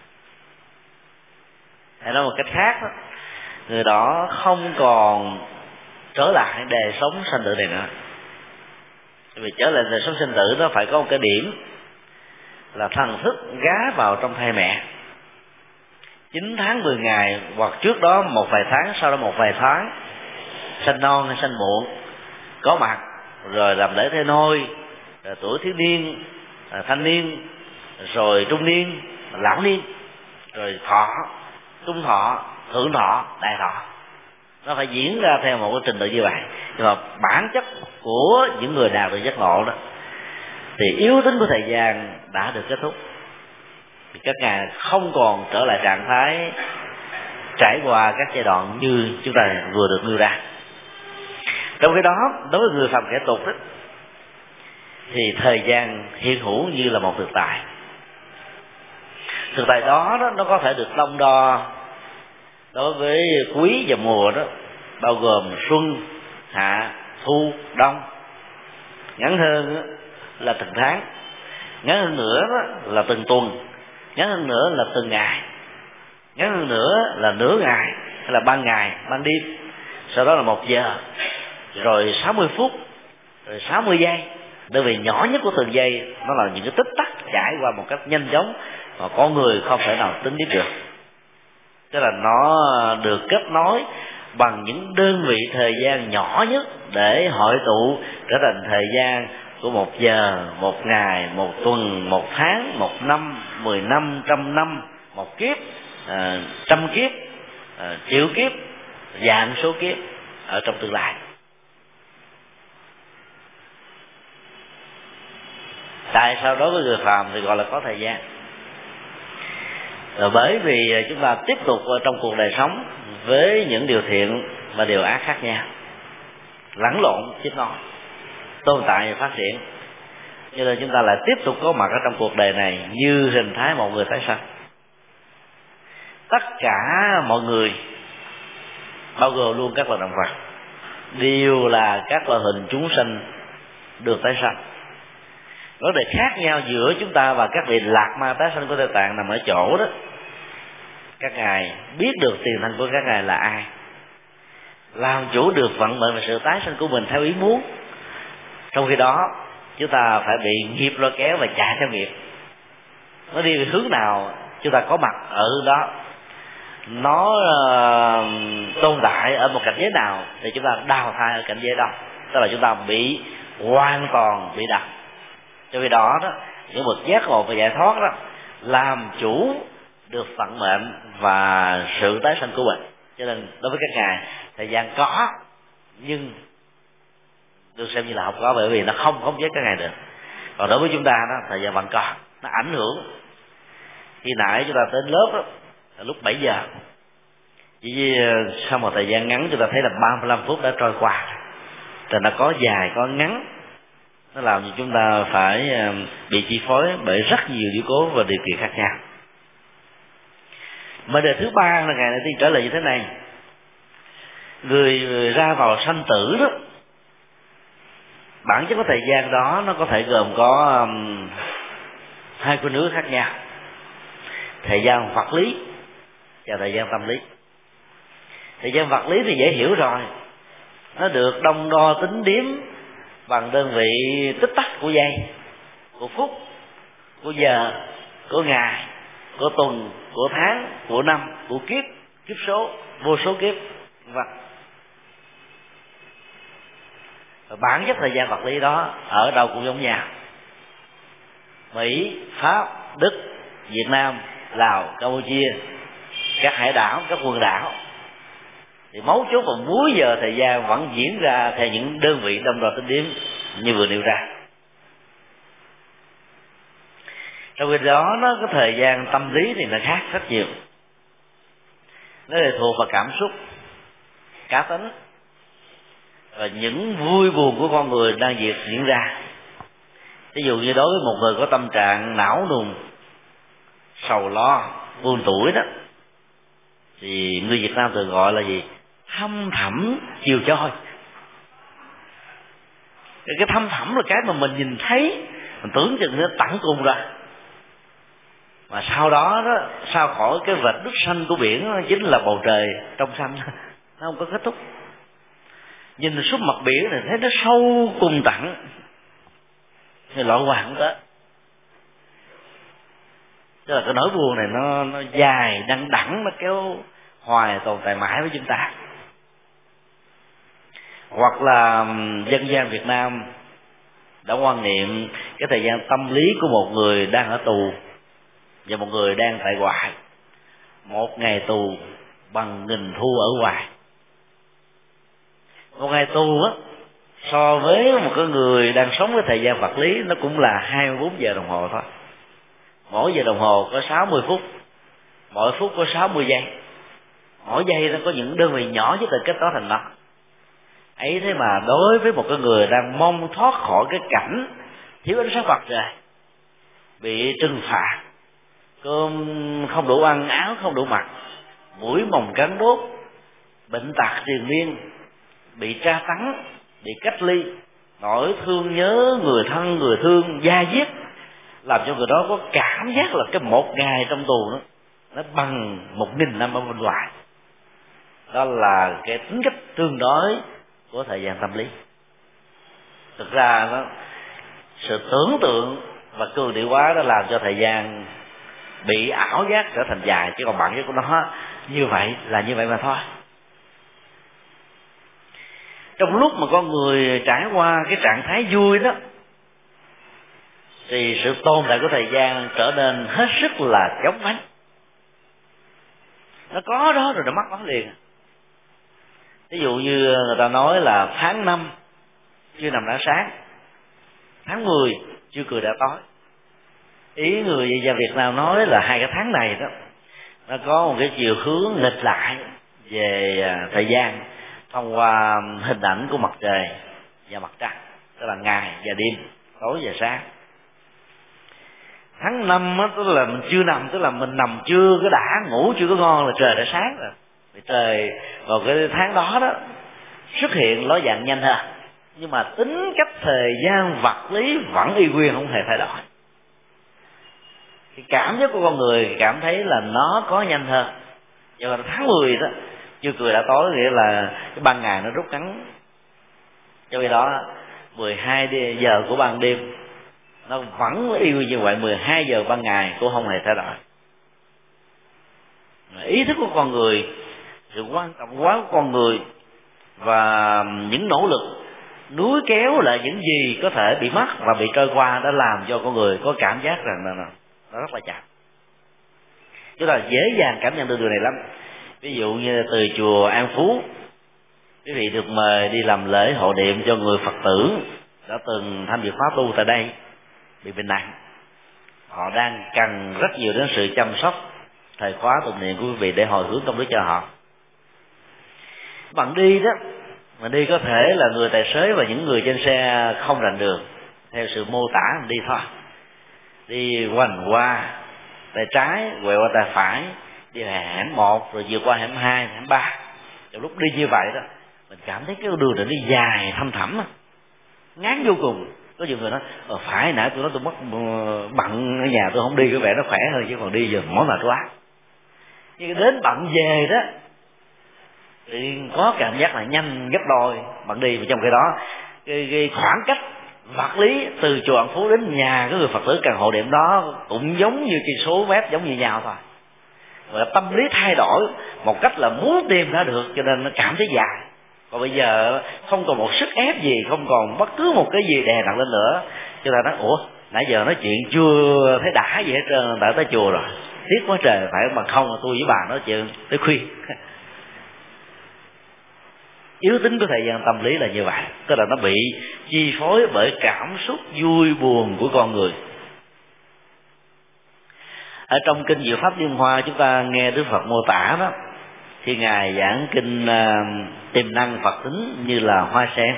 Hay nói một cách khác đó, người đó không còn trở lại đời sống sanh tử này nữa. Vì trở lại đời sống sinh tử nó phải có một cái điểm là thần thức gá vào trong thai mẹ 9 tháng 10 ngày, hoặc trước đó một vài tháng, sau đó một vài tháng, sanh non hay sanh muộn, có mặt rồi làm lễ thế nôi, rồi tuổi thiếu niên, thanh niên, rồi trung niên, lão niên, rồi thọ, trung thọ, thượng thọ, đại thọ. Nó phải diễn ra theo một cái trình tự như vậy. Nhưng mà bản chất của những người đạt được giác ngộ đó thì yếu tính của thời gian đã được kết thúc, thì các ngài không còn trở lại trạng thái trải qua các giai đoạn như chúng ta vừa được nêu ra. Trong cái đó, đối với người phàm kẻ tục đó, thì thời gian hiện hữu như là một thực tại. Thực tại đó nó có thể được đong đo đối với quý và mùa đó, bao gồm xuân, hạ, thu, đông. Ngắn hơn là từng tháng, ngắn hơn nữa là từng tuần, ngắn hơn nữa là từng ngày, ngắn hơn nữa là nửa ngày, hay là ban ngày, ban đêm, sau đó là 1 giờ, rồi 60 phút, rồi 60 giây. Bởi vì nhỏ nhất của từng giây nó là những cái tích tắc trải qua một cách nhanh chóng mà con người không thể nào tính biết được. Tức là nó được kết nối bằng những đơn vị thời gian nhỏ nhất để hội tụ trở thành thời gian của 1 giờ, 1 ngày, 1 tuần, 1 tháng, 1 năm, 10 năm, 100 năm, 1 kiếp, 100 kiếp, triệu kiếp, vạn số kiếp ở trong tương lai. Tại sao đối với người phàm thì gọi là có thời gian? Rồi bởi vì chúng ta tiếp tục trong cuộc đời sống với những điều thiện và điều ác khác nhau, lẫn lộn tiếp nối, tồn tại và phát triển, cho nên chúng ta lại tiếp tục có mặt ở trong cuộc đời này như hình thái một người tái sanh. Tất cả mọi người, bao gồm luôn các loài động vật, đều là các loại hình chúng sinh được tái sanh. Vấn đề khác nhau giữa chúng ta và các vị lạc ma tái sanh của Tây Tạng nằm ở chỗ đó, các ngài biết được tiền thân của các ngài là ai, làm chủ được vận mệnh và sự tái sanh của mình theo ý muốn. Trong khi đó chúng ta phải bị nghiệp lôi kéo và chạy theo nghiệp. Nó đi về hướng nào chúng ta có mặt ở đó, nó tồn tại ở một cảnh giới nào thì chúng ta đào thai ở cảnh giới đó. Tức là chúng ta bị hoàn toàn bị đặt. Cho vì đó những bậc giác ngộ và giải thoát đó làm chủ được vận mệnh và sự tái sanh của mình. Cho nên đối với các ngài, thời gian có nhưng được xem như là không có, bởi vì nó không khống chế các ngài được. Còn đối với chúng ta đó, thời gian vẫn có, nó ảnh hưởng. Khi nãy chúng ta đến lớp đó, là lúc 7 giờ, chỉ sau một thời gian ngắn chúng ta thấy là 35 phút đã trôi qua. Rồi nó có dài có ngắn, nó làm cho chúng ta phải bị chi phối bởi rất nhiều yếu tố và điều kiện khác nhau. Mà đề thứ ba là ngày này tiên trở lại như thế này: người ra vào sanh tử đó, bản chất của thời gian đó nó có thể gồm có hai khối nước khác nhau: thời gian vật lý và thời gian tâm lý. Thời gian vật lý thì dễ hiểu rồi, nó được đong đo tính điếm bằng đơn vị tích tắc của giây, của phút, của giờ, của ngày, của tuần, của tháng, của năm, của kiếp, kiếp số, vô số kiếp, vân. Bản chất thời gian vật lý đó ở đâu cũng giống nhau. Mỹ, Pháp, Đức, Việt Nam, Lào, Campuchia, các hải đảo, các quần đảo, thì mấu chốt và múi giờ thời gian vẫn diễn ra theo những đơn vị đong đo tính điếm như vừa nêu ra. Trong khi đó nó có thời gian tâm lý thì nó khác rất nhiều. Nó lệ thuộc vào cảm xúc, cá tính và những vui buồn của con người đang diễn ra. Ví dụ như đối với một người có tâm trạng não nùng, sầu lo, buồn tủi đó, thì người Việt Nam thường gọi là gì? Thâm thẳm chiều trôi. Cái thâm thẳm là cái mà mình nhìn thấy, mình tưởng chừng nó tận cùng rồi, mà sau đó sau khỏi cái vệt nước xanh của biển đó, chính là bầu trời trong xanh, nó không có kết thúc. Nhìn xuống mặt biển này thấy nó sâu cùng tận, thì loại hoàng không tới. Tức là cái nỗi buồn này nó dài đăng đẳng, nó kéo hoài tồn tại mãi với chúng ta. Hoặc là dân gian Việt Nam đã quan niệm cái thời gian tâm lý của một người đang ở tù và một người đang tại ngoại. Một ngày tù bằng 1000 thu ở ngoài. Một ngày tù á, so với một cái người đang sống với thời gian vật lý, nó cũng là 24 giờ đồng hồ thôi. Mỗi giờ đồng hồ có 60 phút, mỗi phút có 60 giây. Mỗi giây nó có những đơn vị nhỏ nhất từ kết đó thành đó. Ấy thế mà đối với một cái người đang mong thoát khỏi cái cảnh thiếu ánh sáng mặt trời, bị trừng phạt, cơm không đủ ăn, áo không đủ mặc, mũi mồng cắn đốt, bệnh tật triền miên, bị tra tấn, bị cách ly, nỗi thương nhớ người thân người thương da diết, làm cho người đó có cảm giác là cái một ngày trong tù nó bằng 1000 năm ở bên ngoài. Đó là cái tính cách tương đối của thời gian tâm lý. Thực ra sự tưởng tượng và cường điệu hóa đó làm cho thời gian bị ảo giác trở thành dài, chứ còn bản chất của nó như vậy mà thôi. Trong lúc mà con người trải qua cái trạng thái vui đó, thì sự tồn tại của thời gian trở nên hết sức là chóng vánh. Nó có đó rồi nó mất nó liền. Ví dụ như người ta nói là tháng 5 chưa nằm đã sáng, tháng 10 chưa cười đã tối. Ý người dân Việt Nam nói là 2 cái tháng này đó nó có một cái chiều hướng nghịch lại về thời gian thông qua hình ảnh của mặt trời và mặt trăng, tức là ngày và đêm, tối và sáng. Tháng 5 á, tức là mình chưa nằm, tức là mình nằm chưa có đã, ngủ chưa có ngon là trời đã sáng rồi. Vì trời vào cái tháng đó đó xuất hiện lối dạng nhanh hơn, nhưng mà tính cách thời gian vật lý vẫn y nguyên, không hề thay đổi. Cái cảm giác của con người cảm thấy là nó có nhanh hơn. Nhưng mà tháng 10 đó chưa cười đã tối, nghĩa là cái ban ngày nó rút ngắn. Cho vì đó 12 giờ của ban đêm nó vẫn y nguyên như vậy, 12 giờ ban ngày cũng không hề thay đổi. Ý thức của con người, sự quan trọng quá của con người và những nỗ lực núi kéo lại những gì có thể bị mất và bị trôi qua đã làm cho con người có cảm giác rằng là nó rất là chậm. Chúng ta dễ dàng cảm nhận được điều này lắm. Ví dụ như từ chùa An Phú, quý vị được mời đi làm lễ hộ niệm cho người Phật tử đã từng tham dự khóa tu tại đây bị bệnh nặng. Họ đang cần rất nhiều đến sự chăm sóc thời khóa tụng niệm của quý vị để hồi hướng công đức cho họ. Bạn đi đó, mà đi có thể là người tài xế và những người trên xe không rành đường, theo sự mô tả mình đi thôi, đi quanh qua tay trái, quẹo qua tay phải, đi hẻm 1 rồi vượt qua hẻm 2, hẻm 3. Trong lúc đi như vậy đó, mình cảm thấy cái đường này đi dài thăm thẳm, ngán vô cùng. Có nhiều người nói phải nãy tôi nói tôi mất bận ở nhà tôi không đi, cái vẻ nó khỏe hơn, chứ còn đi giờ mỏi mệt quá. Nhưng đến bận về đó thì có cảm giác là nhanh gấp đôi bạn đi, mà trong khi đó cái khoảng cách vật lý từ chùa An Phú đến nhà cái người Phật tử cần hộ niệm đó cũng giống như cái số mét, giống như nhau thôi. Và tâm lý thay đổi một cách là muốn tìm ra được, cho nên nó cảm thấy dài. Còn bây giờ không còn một sức ép gì, không còn bất cứ một cái gì đè nặng lên nữa, cho ta nói nãy giờ nói chuyện chưa thấy đã gì hết trơn, đã tới chùa rồi, tiếc quá trời, phải bằng không là tôi với bà nói chuyện tới khuya. Yếu tính của thời gian tâm lý là như vậy, tức là nó bị chi phối bởi cảm xúc vui buồn của con người. Ở trong kinh Diệu Pháp Liên Hoa chúng ta nghe Đức Phật mô tả đó, khi ngài giảng kinh tiềm năng Phật tính như là hoa sen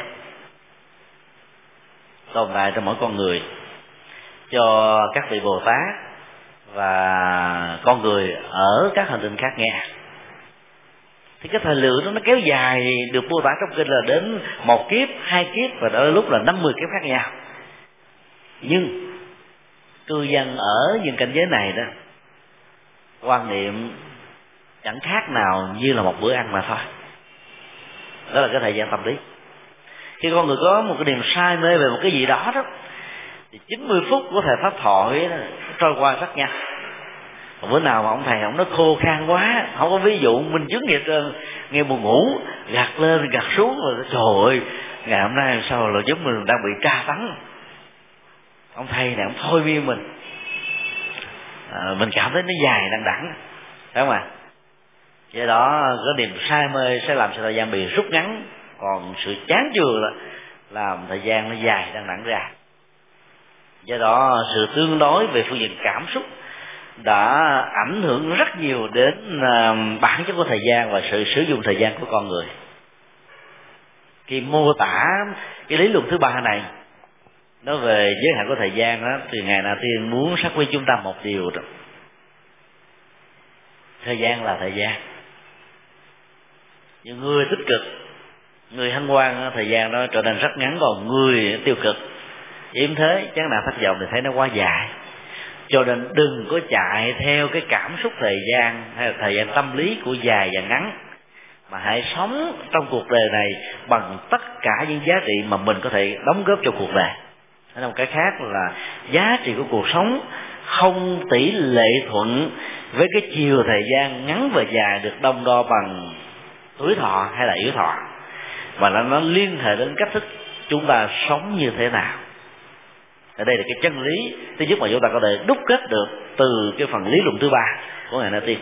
tồn tại trong mỗi con người, cho các vị Bồ Tát và con người ở các hành tinh khác nghe. Thì cái thời lượng đó nó kéo dài được mô tả trong kinh là đến 1 kiếp, 2 kiếp và đôi lúc là 50 kiếp khác nhau. Nhưng cư dân ở những cảnh giới này đó quan niệm chẳng khác nào như là một bữa ăn mà thôi. Đó là cái thời gian tâm lý. Khi con người có một cái niềm say mê về một cái gì đó đó, thì 90 phút của thời pháp thoại đó, trôi qua rất nhanh. Còn bữa nào mà ông thầy ông nói khô khan quá, không có ví dụ minh chứng gì hết trơn, nghe buồn ngủ gạt lên gạt xuống rồi trời ơi, ngày hôm nay sao là giống mình đang bị tra tấn. Ông thầy này ông thôi miên mình cảm thấy nó dài đằng đẵng, phải không ạ? Do đó có niềm say mê sẽ làm cho thời gian bị rút ngắn, còn sự chán chường là làm thời gian nó dài đằng đẵng ra. Do đó sự tương đối về phương diện cảm xúc đã ảnh hưởng rất nhiều đến bản chất của thời gian và sự sử dụng thời gian của con người. Khi mô tả cái lý luận thứ ba này nói về giới hạn của thời gian đó, thì ngài Na Tiên muốn xác quyết chúng ta một điều đó: thời gian là thời gian. Những người tích cực, người hân hoan, thời gian đó trở nên rất ngắn, còn người tiêu cực yếm thế chán nản thất vọng thì thấy nó quá dài. Cho nên đừng có chạy theo cái cảm xúc thời gian hay là thời gian tâm lý của dài và ngắn, mà hãy sống trong cuộc đời này bằng tất cả những giá trị mà mình có thể đóng góp cho cuộc đời. Hay một cái khác là giá trị của cuộc sống không tỷ lệ thuận với cái chiều thời gian ngắn và dài được đong đo bằng tuổi thọ hay là yếu thọ, mà nó liên hệ đến cách thức chúng ta sống như thế nào. Ở đây là cái chân lý thứ nhất mà chúng ta có thể đúc kết được từ cái phần lý luận thứ ba của ngài Na Tiên.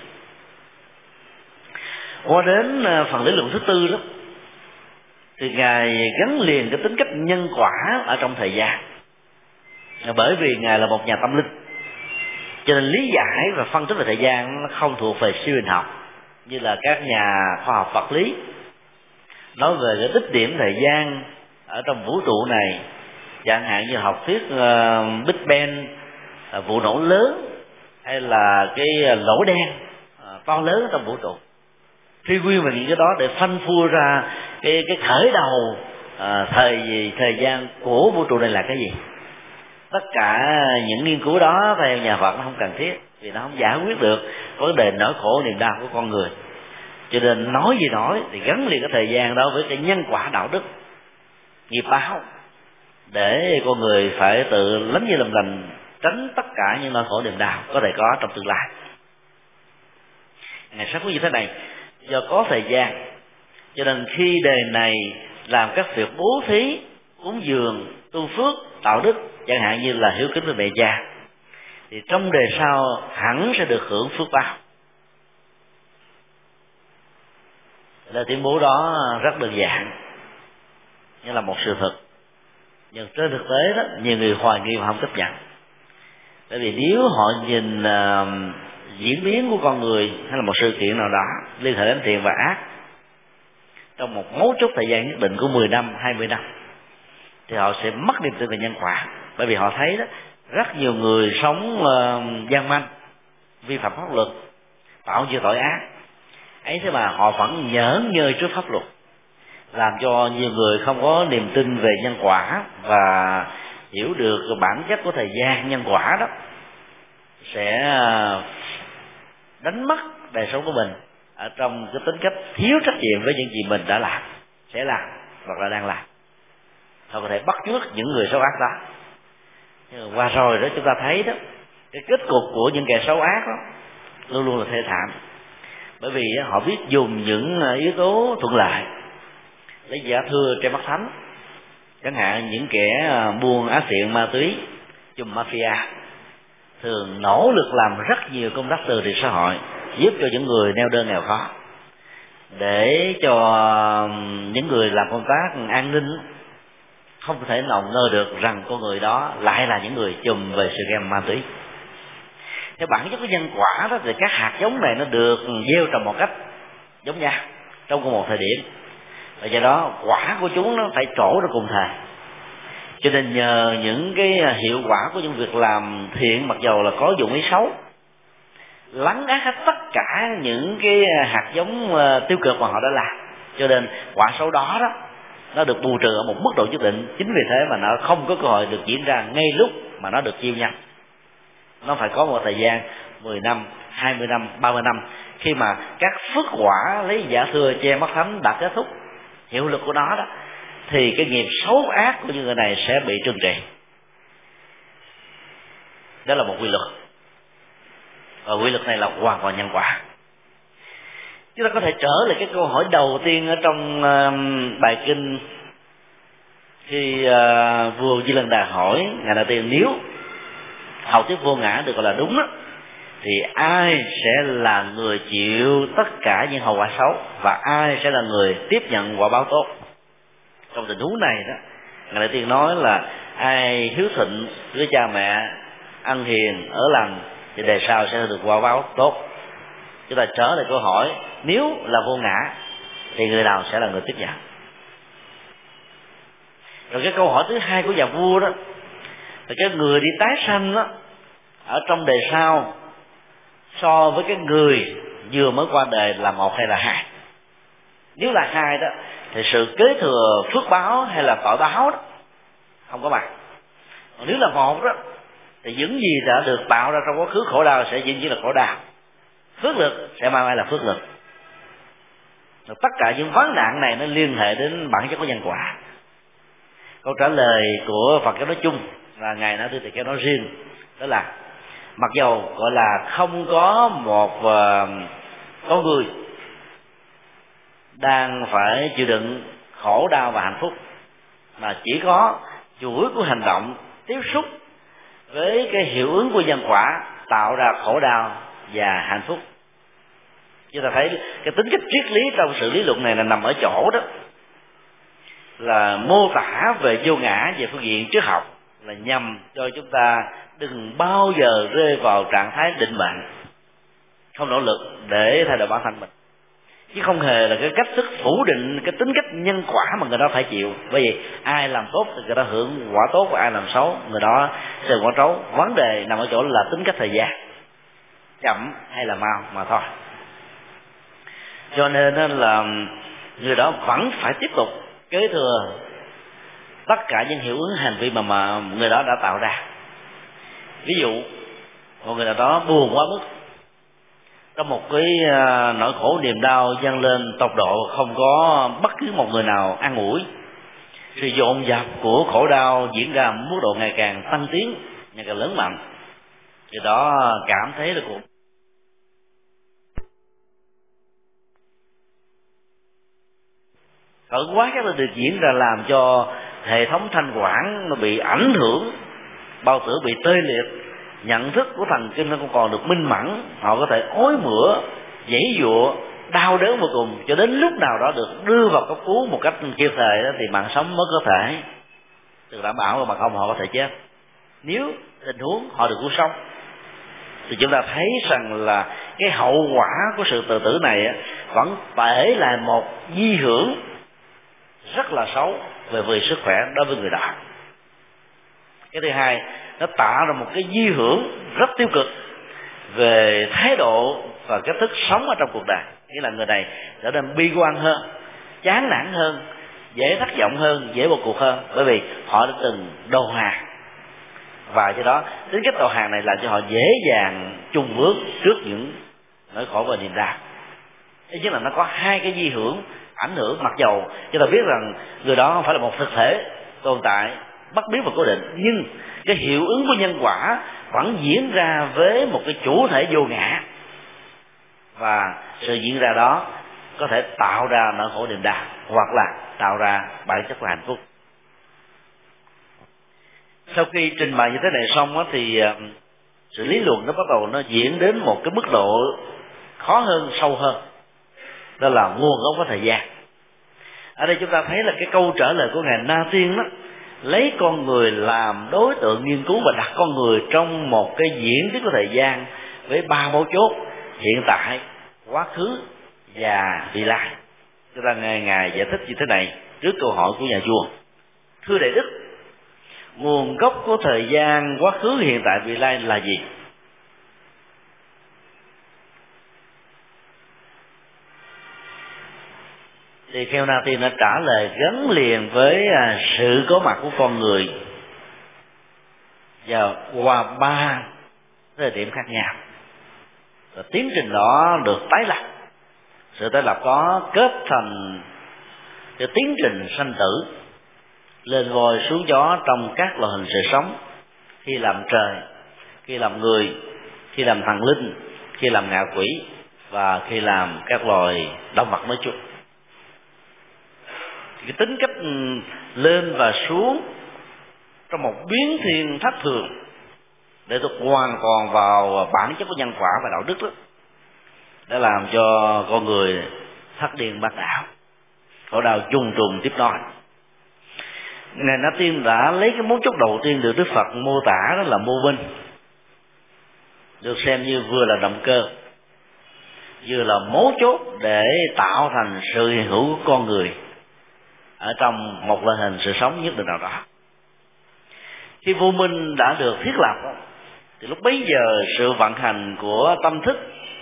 Qua đến phần lý luận thứ tư đó, thì ngài gắn liền cái tính cách nhân quả ở trong thời gian. bởi vì ngài là một nhà tâm linh, cho nên lý giải và phân tích về thời gian nó không thuộc về siêu hình học như là các nhà khoa học vật lý nói về cái tích điểm thời gian ở trong vũ trụ này, chẳng hạn như học thuyết Big Bang, vụ nổ lớn, hay là cái lỗ đen to lớn trong vũ trụ. Truy nguyên về những cái đó để phanh phui ra cái khởi đầu thời gian của vũ trụ này là cái gì. Tất cả những nghiên cứu đó theo nhà Phật nó không cần thiết, vì nó không giải quyết được vấn đề nỗi khổ niềm đau của con người. Cho nên nói gì nói thì gắn liền cái thời gian đó với cái nhân quả đạo đức nghiệp báo, để con người phải tự lánh như làm lành, tránh tất cả những nỗi khổ niềm đau có thể có trong tương lai. Ngày sách như thế này, do có thời gian cho nên khi đời này làm các việc bố thí, cúng dường, tu phước, đạo đức, chẳng hạn như là hiếu kính với mẹ cha, thì trong đời sau hẳn sẽ được hưởng phước báo. Lời tuyên bố đó rất đơn giản, như là một sự thật, nhưng trên thực tế đó nhiều người hoài nghi và không chấp nhận. Bởi vì nếu họ nhìn diễn biến của con người hay là một sự kiện nào đó liên hệ đến thiện và ác trong một mấu chốt thời gian nhất định của 10 năm, 20 năm, thì họ sẽ mất niềm tin về nhân quả. Bởi vì họ thấy đó, rất nhiều người sống gian manh, vi phạm pháp luật, tạo nhiều tội ác ấy, thế mà họ vẫn nhởn nhơ trước pháp luật, làm cho nhiều người không có niềm tin về nhân quả và hiểu được bản chất của thời gian nhân quả đó, sẽ đánh mất đời sống của mình ở trong cái tính cách thiếu trách nhiệm với những gì mình đã làm, sẽ làm hoặc là đang làm. Họ có thể bắt chước những người xấu ác đó. Nhưng qua rồi đó chúng ta thấy đó, cái kết cục của những kẻ xấu ác đó luôn luôn là thê thảm, bởi vì họ biết dùng những yếu tố thuận lợi lấy giả thưa trên mắt thánh. Chẳng hạn những kẻ buôn ác thiện ma túy, chùm mafia thường nỗ lực làm rất nhiều công tác từ thiện xã hội, giúp cho những người neo đơn nghèo khó, để cho những người làm công tác an ninh không thể nào ngờ được rằng con người đó lại là những người chùm về sự game ma túy. Theo bản chất của nhân quả đó, thì các hạt giống này nó được gieo trồng một cách giống nhau trong cùng một thời điểm, và do đó quả của chúng nó phải trổ ra cùng thời. Cho nên nhờ những cái hiệu quả của những việc làm thiện, mặc dầu là có dụng ý xấu, lấn át hết tất cả những cái hạt giống tiêu cực mà họ đã làm, cho nên quả xấu đó nó được bù trừ ở một mức độ nhất định. Chính vì thế mà nó không có cơ hội được diễn ra ngay lúc mà nó được chiêu nhân. Nó phải có một thời gian 10 năm, 20 năm, 30 năm, khi mà các phước quả lấy giả thưa che mắt thánh đã kết thúc hiệu lực của nó đó, thì cái nghiệp xấu ác của những người này sẽ bị trừng trị. Đó là một quy luật, và quy luật này là hoàn toàn nhân quả. Chúng ta có thể trở lại cái câu hỏi đầu tiên ở trong bài kinh, khi vua Di Lăng Đà hỏi ngài đầu tiên, nếu học thuyết vô ngã được gọi là đúng đó, thì ai sẽ là người chịu tất cả những hậu quả xấu, và ai sẽ là người tiếp nhận quả báo tốt? Trong tình huống này đó, ngài đầu tiên nói là ai hiếu thuận với cha mẹ, ăn hiền ở lành, thì đời sau sẽ được quả báo tốt. Chúng ta trở lại câu hỏi, nếu là vô ngã thì người nào sẽ là người tiếp nhận? Rồi cái câu hỏi thứ hai của nhà vua đó là cái người đi tái sanh đó ở trong đời sau so với cái người vừa mới qua đời là một hay là hai? Nếu là hai đó thì sự kế thừa phước báo hay là tội báo đó không có bằng. Còn nếu là một đó thì những gì đã được tạo ra trong quá khứ khổ đau sẽ diễn ra là khổ đau, phước lực sẽ mang lại là phước lực. Rồi tất cả những vấn nạn này nó liên hệ đến bản chất của nhân quả. Câu trả lời của Phật giáo nói chung và ngài nói Tư Tỳ Kheo nói riêng, đó là mặc dầu gọi là không có một con người đang phải chịu đựng khổ đau và hạnh phúc, mà chỉ có chuỗi của hành động tiếp xúc với cái hiệu ứng của nhân quả tạo ra khổ đau và hạnh phúc. Chúng ta thấy cái tính cách triết lý trong sự lý luận này là nằm ở chỗ đó là mô tả về vô ngã về phương diện triết học, là nhằm cho chúng ta đừng bao giờ rơi vào trạng thái định mệnh, không nỗ lực để thay đổi bản thân mình, chứ không hề là cái cách thức phủ định cái tính cách nhân quả mà người đó phải chịu. Bởi vì ai làm tốt thì người đó hưởng quả tốt, và ai làm xấu người đó sẽ quả xấu. Vấn đề nằm ở chỗ là tính cách thời gian, chậm hay là mau mà thôi. Cho nên là người đó vẫn phải tiếp tục kế thừa tất cả những hiệu ứng hành vi mà người đó đã tạo ra. Ví dụ một người nào đó buồn quá mức, trong một cái nỗi khổ niềm đau dâng lên tột độ, không có bất cứ một người nào an ủi, sự dồn dập của khổ đau diễn ra mức độ ngày càng tăng tiến, ngày càng lớn mạnh, từ đó cảm thấy là cuộc khởi quá các được diễn ra, làm cho hệ thống thanh quản nó bị ảnh hưởng, bao tử bị tê liệt, nhận thức của thần kinh nó không còn được minh mẫn, họ có thể ói mửa, giãy giụa, đau đớn vô cùng, cho đến lúc nào đó được đưa vào cấp cứu một cách kịp thời đó, thì mạng sống mới có thể được đảm bảo, mà không họ có thể chết. Nếu tình huống họ được cứu sống thì chúng ta thấy rằng là cái hậu quả của sự tự tử này vẫn để lại một di hưởng rất là xấu về sức khỏe đối với người đó. Cái thứ hai, nó tạo ra một cái di hưởng rất tiêu cực về thái độ và cách thức sống ở trong cuộc đời. Nghĩa là người này trở nên bi quan hơn, chán nản hơn, dễ thất vọng hơn, dễ bỏ cuộc hơn, bởi vì họ đã từng đầu hàng. Và do đó tính cách đầu hàng này làm cho họ dễ dàng chùng bước trước những nỗi khổ và niềm đau. Thế chứ là nó có hai cái di hưởng ảnh hưởng, mặc dầu chúng ta biết rằng người đó không phải là một thực thể tồn tại bất biến và cố định, nhưng cái hiệu ứng của nhân quả vẫn diễn ra với một cái chủ thể vô ngã, và sự diễn ra đó có thể tạo ra nỗi khổ niềm đau hoặc là tạo ra bản chất của hạnh phúc. Sau khi trình bày như thế này xong thì sự lý luận nó bắt đầu nó diễn đến một cái mức độ khó hơn, sâu hơn, đó là nguồn gốc của thời gian. Ở đây chúng ta thấy là cái câu trả lời của ngài Na Tiên đó, lấy con người làm đối tượng nghiên cứu và đặt con người trong một cái diễn tiến của thời gian với ba mấu chốt: hiện tại, quá khứ và vị lai. Chúng ta nghe ngài giải thích như thế này trước câu hỏi của nhà vua: thưa Đại Đức, nguồn gốc của thời gian quá khứ, hiện tại, vị lai là gì? Thì Kheo Na Tiên đã trả lời gắn liền với sự có mặt của con người và qua ba thời điểm khác nhau. Và tiến trình đó được tái lập. Sự tái lập đó kết thành cái tiến trình sanh tử, lên voi xuống gió trong các loại hình sự sống: khi làm trời, khi làm người, khi làm thần linh, khi làm ngạ quỷ, và khi làm các loài động vật nói chung. Cái tính cách lên và xuống trong một biến thiên thất thường để thuộc hoàn toàn vào bản chất của nhân quả và đạo đức đó, đã làm cho con người thất điên bát đảo, khổ đau trùng trùng tiếp nối. Ngài Na Tiên đã lấy cái mấu chốt đầu tiên được Đức Phật mô tả, đó là mô minh, được xem như vừa là động cơ, vừa là mấu chốt để tạo thành sự hiện hữu của con người ở trong một loại hình sự sống nhất định nào đó. Khi vô minh đã được thiết lập thì lúc bấy giờ sự vận hành của tâm thức,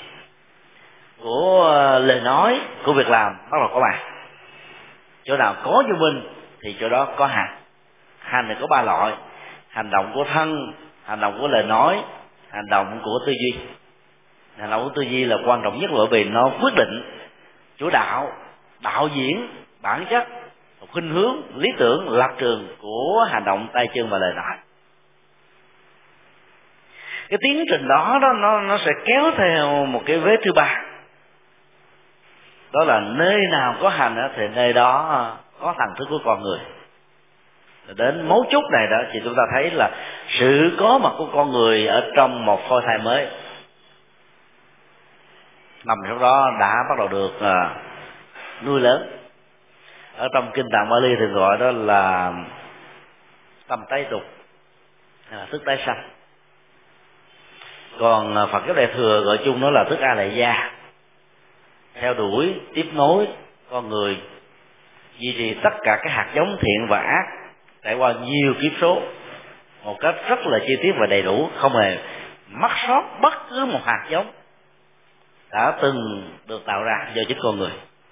của lời nói, của việc làm bắt đầu có mặt. Chỗ nào có vô minh thì chỗ đó có hành. Hành thì có ba loại: hành động của thân, hành động của lời nói, hành động của tư duy. Hành động của tư duy là quan trọng nhất, bởi vì nó quyết định, chủ đạo, đạo diễn bản chất, khuynh hướng, lý tưởng, lập trường của hành động tay chân và lời nói. Cái tiến trình đó nó sẽ kéo theo một cái vế thứ ba, đó là nơi nào có hành thì nơi đó có thần thức của con người. Đến mấu chốt này đó thì chúng ta thấy là sự có mặt của con người ở trong một phôi thai mới nằm trong đó đã bắt đầu được nuôi lớn. Ở trong kinh Tạng Bali thường gọi đó là tâm tái tục, hay là thức tái sanh. Còn Phật giáo Đại thừa gọi chung nó là thức A Lại Gia, theo đuổi tiếp nối con người, duy trì tất cả các hạt giống thiện và ác trải qua nhiều kiếp số một cách rất là chi tiết và đầy đủ, không hề mắc sót bất cứ một hạt giống đã từng được tạo ra do chính con người.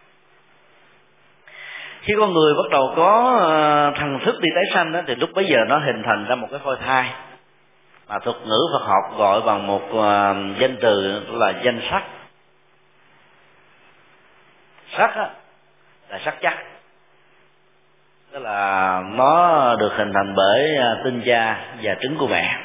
Khi con người bắt đầu có thần thức đi tái sanh đó, thì lúc bấy giờ nó hình thành ra một cái phôi thai mà thuật ngữ Phật học gọi bằng một danh từ là danh sắc. Sắc là sắc chắc, tức là nó được hình thành bởi tinh cha và trứng của mẹ.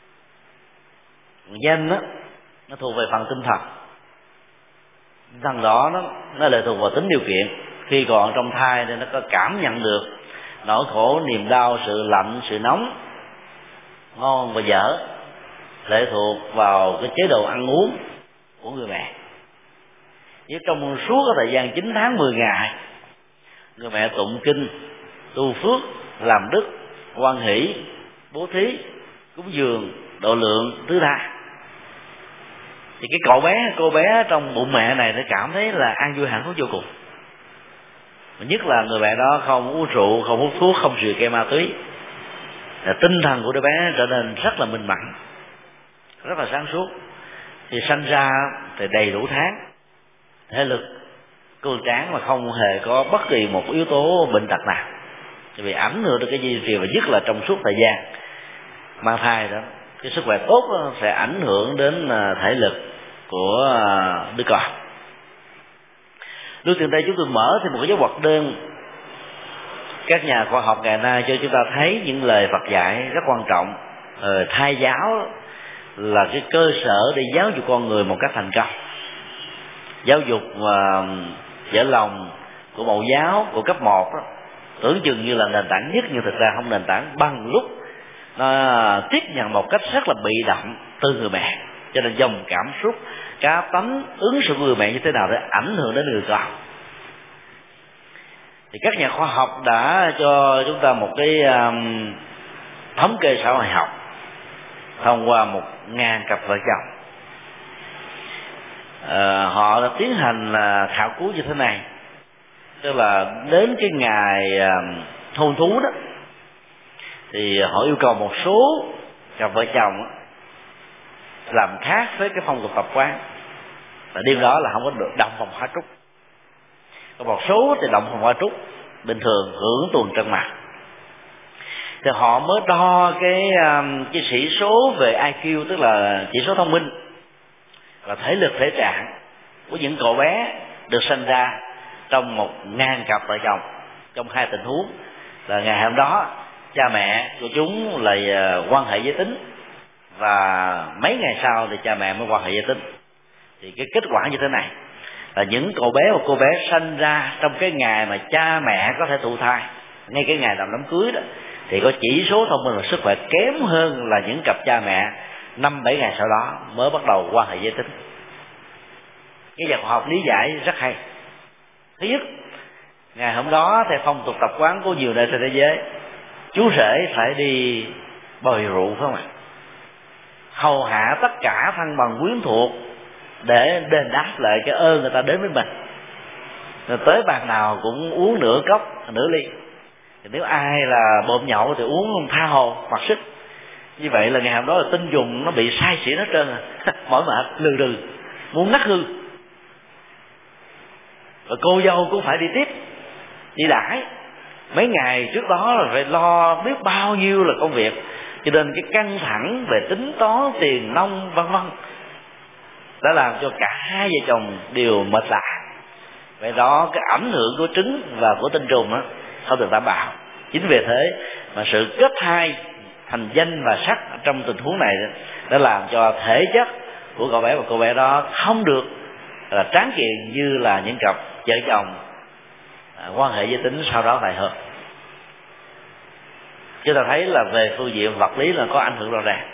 Danh nó thuộc về phần tinh thần. Tinh thần đó nó lệ thuộc vào tính điều kiện. Khi còn trong thai thì nó có cảm nhận được nỗi khổ, niềm đau, sự lạnh, sự nóng, ngon và dở, lệ thuộc vào cái chế độ ăn uống của người mẹ. Chứ trong suốt cái thời gian 9 tháng 10 ngày, người mẹ tụng kinh, tu phước, làm đức, hoan hỷ, bố thí, cúng dường, độ lượng, tứ tha, thì cái cô bé trong bụng mẹ này nó cảm thấy là an vui hạnh phúc vô cùng. Nhất là người mẹ đó không uống rượu, không hút thuốc, không rượu ke ma túy, là tinh thần của đứa bé trở nên rất là minh mẫn, rất là sáng suốt. Thì sanh ra thì đầy đủ tháng, thể lực cường tráng mà không hề có bất kỳ một yếu tố bệnh tật nào, vì ảnh hưởng đến cái duy trì, và nhất là trong suốt thời gian mang thai đó, cái sức khỏe tốt đó sẽ ảnh hưởng đến thể lực của đứa con. Lúc tiền đây chúng tôi mở thì một cái dấu ngoặc đơn. Các nhà khoa học ngày nay cho chúng ta thấy những lời Phật dạy rất quan trọng. Thai giáo là cái cơ sở để giáo dục con người một cách thành công. Giáo dục dở lòng của mẫu giáo của cấp 1 đó, tưởng chừng như là nền tảng nhất, nhưng thực ra không nền tảng bằng lúc nó tiếp nhận một cách rất là bị động từ người mẹ. Cho nên dòng cảm xúc, cá tánh, ứng xử của người mẹ như thế nào để ảnh hưởng đến người con. Thì các nhà khoa học đã cho chúng ta một cái thống kê xã hội học thông qua 1.000 cặp vợ chồng. Họ đã tiến hành khảo cứu như thế này, tức là đến cái ngày hôn thú đó, thì họ yêu cầu một số cặp vợ chồng làm khác với cái phong tục tập quán, và đêm đó là không có được động phòng hoa trúc. Còn một số thì động phòng hoa trúc bình thường, hưởng tuần trăng mật. Thì họ mới đo cái sĩ số về IQ, tức là chỉ số thông minh và thể lực thể trạng của những cậu bé được sinh ra trong 1.000 cặp vợ chồng trong hai tình huống. Là ngày hôm đó cha mẹ của chúng là quan hệ giới tính, và mấy ngày sau thì cha mẹ mới quan hệ giới tính. Thì cái kết quả như thế này là những cậu bé và cô bé sinh ra trong cái ngày mà cha mẹ có thể thụ thai, ngay cái ngày làm đám cưới đó, thì có chỉ số thông minh và sức khỏe kém hơn là những cặp cha mẹ 5-7 ngày sau đó mới bắt đầu quan hệ giới tính. Cái nhà khoa học lý giải rất hay. Thứ nhất, ngày hôm đó theo phong tục tập quán của nhiều nơi trên thế giới, chú rể phải đi bồi rượu, phải không ạ? Hầu hạ tất cả thân bằng quyến thuộc để đền đáp lại cái ơn người ta đến với mình. Rồi tới bàn nào cũng uống nửa cốc, nửa ly. Thì nếu ai là bộm nhậu thì uống tha hồ, mặc sức. Như vậy là ngày hôm đó là tinh trùng nó bị sai xỉn hết trơn mỏi mệt, lừ đừ, muốn ngất hư. Rồi cô dâu cũng phải đi tiếp, đi đãi. Mấy ngày trước đó là phải lo biết bao nhiêu là công việc, cho nên cái căng thẳng về tính toán tiền nong vân vân đã làm cho cả hai vợ chồng đều mệt lạ. Vậy đó, cái ảnh hưởng của trứng và của tinh trùng đó không được đảm bảo. Chính vì thế mà sự kết thai thành danh và sắc trong tình huống này đã làm cho thể chất của cậu bé và cô bé đó không được là tráng kiện như là những cặp vợ chồng quan hệ giới tính sau đó vậy hơn. Chúng ta thấy là về phương diện vật lý là có ảnh hưởng rõ ràng.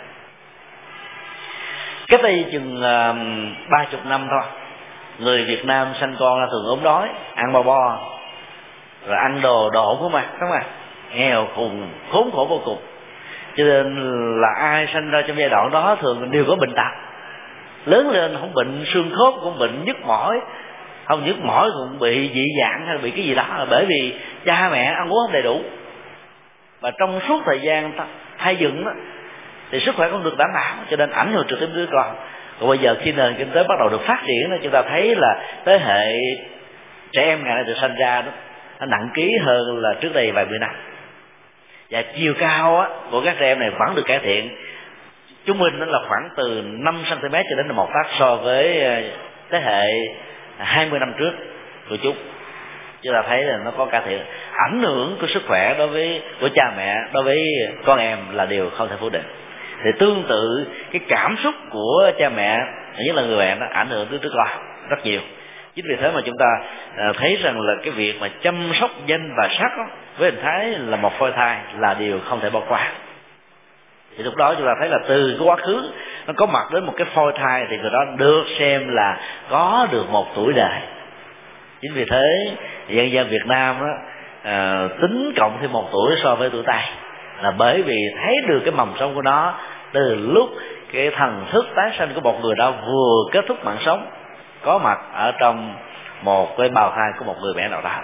Cách đây chừng 30 năm thôi, người Việt Nam sanh con là thường ốm đói, ăn bo bo, rồi ăn đồ độn không mà, nghèo khùng, khốn khổ vô cùng. Cho nên là ai sanh ra trong giai đoạn đó thường đều có bệnh tật. Lớn lên không bệnh xương khớp cũng bệnh nhức mỏi, không nhức mỏi cũng bị dị dạng hay bị cái gì đó, là bởi vì cha mẹ ăn uống không đầy đủ. Và trong suốt thời gian thai dựng đó, thì sức khỏe không được đảm bảo, cho nên ảnh hưởng trực tiếp đứa con. Còn bây giờ khi nền kinh tế bắt đầu được phát triển đó, chúng ta thấy là thế hệ trẻ em ngày nay được sinh ra đó, nó nặng ký hơn là trước đây vài mươi năm. Và chiều cao á, của các trẻ em này vẫn được cải thiện. Trung bình nó là khoảng từ 5 cm cho đến 1 tấc so với thế hệ 20 năm trước của chúng. Chúng ta thấy là nó có cải thiện. Ảnh hưởng của sức khỏe đối với của cha mẹ đối với con em là điều không thể phủ định. Thì tương tự cái cảm xúc của cha mẹ, nhất là người mẹ, nó ảnh hưởng tới đứa con rất nhiều. Chính vì thế mà chúng ta thấy rằng là cái việc mà chăm sóc danh và sắc đó, với hình thái là một phôi thai là điều không thể bỏ qua. Thì lúc đó chúng ta thấy là từ cái quá khứ nó có mặt đến một cái phôi thai thì người đó được xem là có được một tuổi đời. Chính vì thế dân gian Việt Nam đó, tính cộng thêm 1 tuổi so với tuổi Tây, là bởi vì thấy được cái mầm sống của nó từ lúc cái thần thức tái sanh của một người đó vừa kết thúc mạng sống, có mặt ở trong một cái bào thai của một người mẹ nào đó.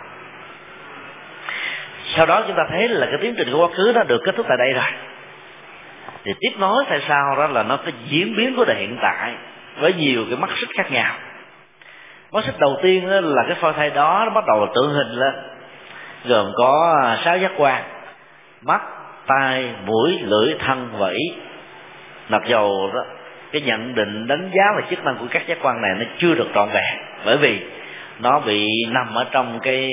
Sau đó chúng ta thấy là cái tiến trình của quá khứ đó được kết thúc tại đây rồi. Thì tiếp nối tại sao đó là nó cái diễn biến của đời hiện tại với nhiều cái mắt xích khác nhau. Mắt xích đầu tiên là cái phôi thai đó nó bắt đầu tượng hình lên, gồm có 6 giác quan: mắt, tai, mũi, lưỡi, thân và ý. Mặc dầu đó cái nhận định đánh giá về chức năng của các giác quan này nó chưa được trọn vẹn, bởi vì nó bị nằm ở trong cái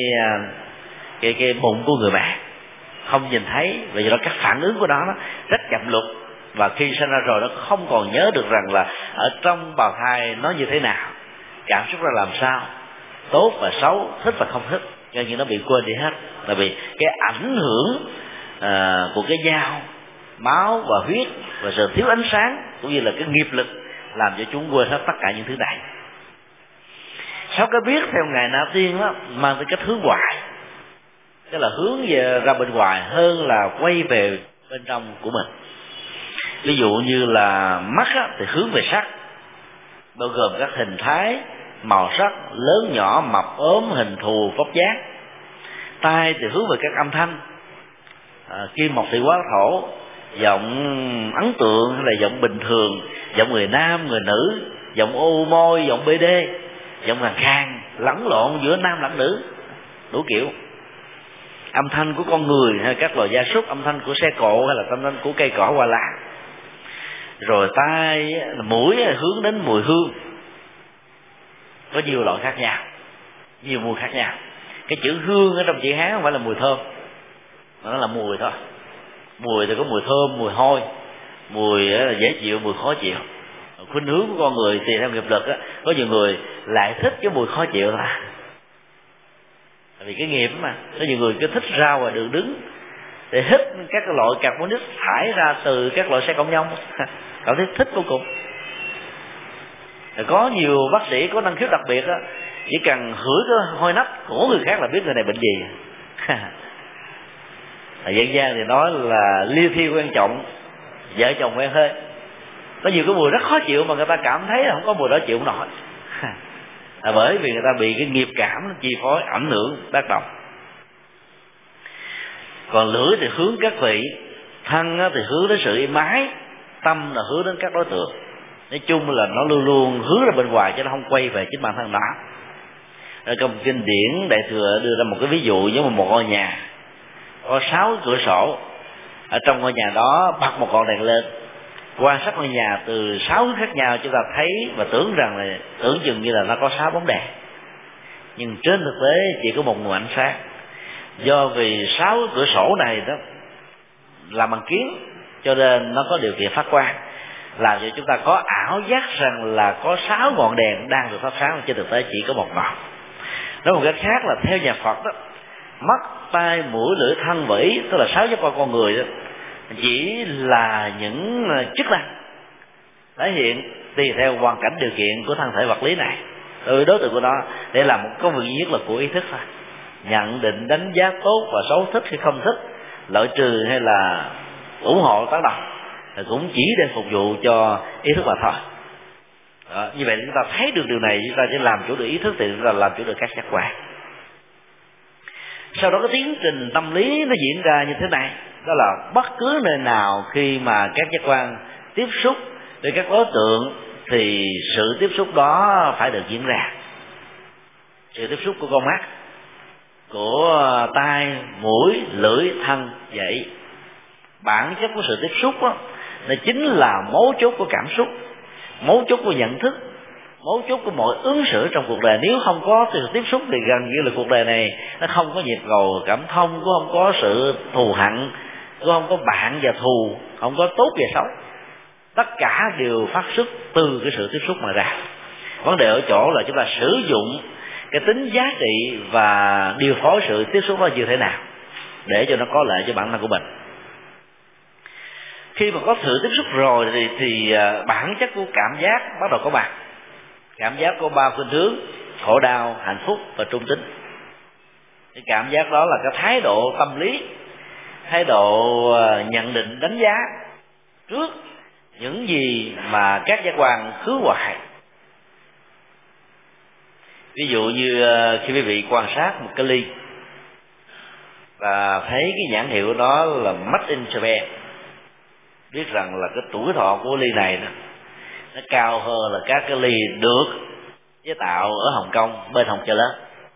bụng của người mẹ, không nhìn thấy, và do đó các phản ứng của nó rất chậm lục, và khi sinh ra rồi nó không còn nhớ được rằng là ở trong bào thai nó như thế nào, cảm xúc ra làm sao, tốt và xấu, thích và không thích, cho nên nó bị quên đi hết. Tại vì cái ảnh hưởng của cái dao, máu và huyết và sự thiếu ánh sáng cũng như là cái nghiệp lực làm cho chúng quên hết tất cả những thứ này. Sáu cái biết theo ngài Na Tiên đó mang tới cách hướng ngoại, tức là hướng về ra bên ngoài hơn là quay về bên trong của mình. Ví dụ như là mắt á, thì hướng về sắc, bao gồm các hình thái, màu sắc, lớn nhỏ, mập ốm, hình thù, vóc dáng. Tai thì hướng về các âm thanh, kim mộc thủy hỏa thổ, giọng ấn tượng hay là giọng bình thường, giọng người nam, người nữ, giọng ô môi, giọng BD, giọng khàn khàn, lẫn lộn giữa nam lẫn nữ, đủ kiểu. Âm thanh của con người hay các loài gia súc, âm thanh của xe cộ hay là âm thanh của cây cỏ hoa lá. Rồi tai, mũi hướng đến mùi hương, có nhiều loại khác nhau, nhiều mùi khác nhau. Cái chữ hương ở trong chữ Hán không phải là mùi thơm, nó là mùi thôi. Mùi thì có mùi thơm, mùi hôi, mùi dễ chịu, mùi khó chịu. Khuynh hướng của con người tùy theo nghiệp lực á, có nhiều người lại thích cái mùi khó chịu thôi. Tại vì cái nghiệp mà, có nhiều người cứ thích rau và đường đứng, để hít các loại carbonic thải ra từ các loại xe cộng nhông, cảm thấy thích vô cùng. Có nhiều bác sĩ có năng khiếu đặc biệt á, chỉ cần hửi cái hôi nách của người khác là biết người này bệnh gì. Dân gian thì nói là ly thi quan trọng, vợ chồng quen hơi. Có nhiều cái mùi rất khó chịu mà người ta cảm thấy là không có mùi đó chịu không nổi. Là bởi vì người ta bị cái nghiệp cảm chi phối, ảnh hưởng, tác động. Còn lưỡi thì hướng các vị, thân thì hướng đến sự êm ái, tâm là hướng đến các đối tượng. Nói chung là nó luôn luôn hướng ra bên ngoài chứ nó không quay về chính bản thân đó. Ở trong kinh điển Đại Thừa đưa ra một cái ví dụ giống như một ngôi nhà có 6 cửa sổ. Ở trong ngôi nhà đó bật một ngọn đèn lên, quan sát ngôi nhà từ 6 hướng khác nhau, chúng ta thấy và tưởng rằng là tưởng chừng như là nó có 6 bóng đèn, nhưng trên thực tế chỉ có một nguồn ánh sáng. Do vì 6 cửa sổ này đó làm bằng kiến, cho nên nó có điều kiện phát quang, làm cho chúng ta có ảo giác rằng là có 6 ngọn đèn đang được phát sáng, trên thực tế chỉ có một ngọn. Nói một cách khác là theo nhà Phật đó, mắt, tai, mũi, lưỡi, thân và ý, tức là 6 giác quan con người đó, chỉ là những chức năng thể hiện tùy theo hoàn cảnh điều kiện của thân thể vật lý này, đối tượng của nó, để làm một công việc duy nhất là của ý thức thôi. Nhận định, đánh giá tốt và xấu, thích hay không thích, loại trừ hay là ủng hộ tán đồng, thì cũng chỉ để phục vụ cho ý thức mà thôi. Đó, như vậy chúng ta thấy được điều này, chúng ta sẽ làm chủ được ý thức thì chúng ta làm chủ được các giác quan. Sau đó cái tiến trình tâm lý nó diễn ra như thế này, đó là bất cứ nơi nào khi mà các giác quan tiếp xúc với các đối tượng thì sự tiếp xúc đó phải được diễn ra. Sự tiếp xúc của con mắt, của tai, mũi, lưỡi, thân, vậy bản chất của sự tiếp xúc đó, nó chính là mấu chốt của cảm xúc, mấu chốt của nhận thức, mấu chốt của mọi ứng xử trong cuộc đời. Nếu không có sự tiếp xúc thì gần như là cuộc đời này nó không có nhịp cầu cảm thông, cũng không có sự thù hận, cũng không có bạn và thù, không có tốt và xấu. Tất cả đều phát xuất từ cái sự tiếp xúc mà ra. Vấn đề ở chỗ là chúng ta sử dụng cái tính giá trị và điều phối sự tiếp xúc đó như thế nào để cho nó có lợi cho bản thân của mình. Khi mà có sự tiếp xúc rồi thì bản chất của cảm giác bắt đầu có mặt. Cảm giác có ba phương hướng: khổ đau, hạnh phúc và trung tính. Cái cảm giác đó là cái thái độ tâm lý, thái độ nhận định đánh giá trước những gì mà các giác quan khứ hoại. Ví dụ như khi quý vị quan sát một cái ly và thấy cái nhãn hiệu đó là Made in Japan, biết rằng là cái tuổi thọ của ly này nó cao hơn là các cái ly được chế tạo ở Hồng Kông bên Hồng Chợ Lớn.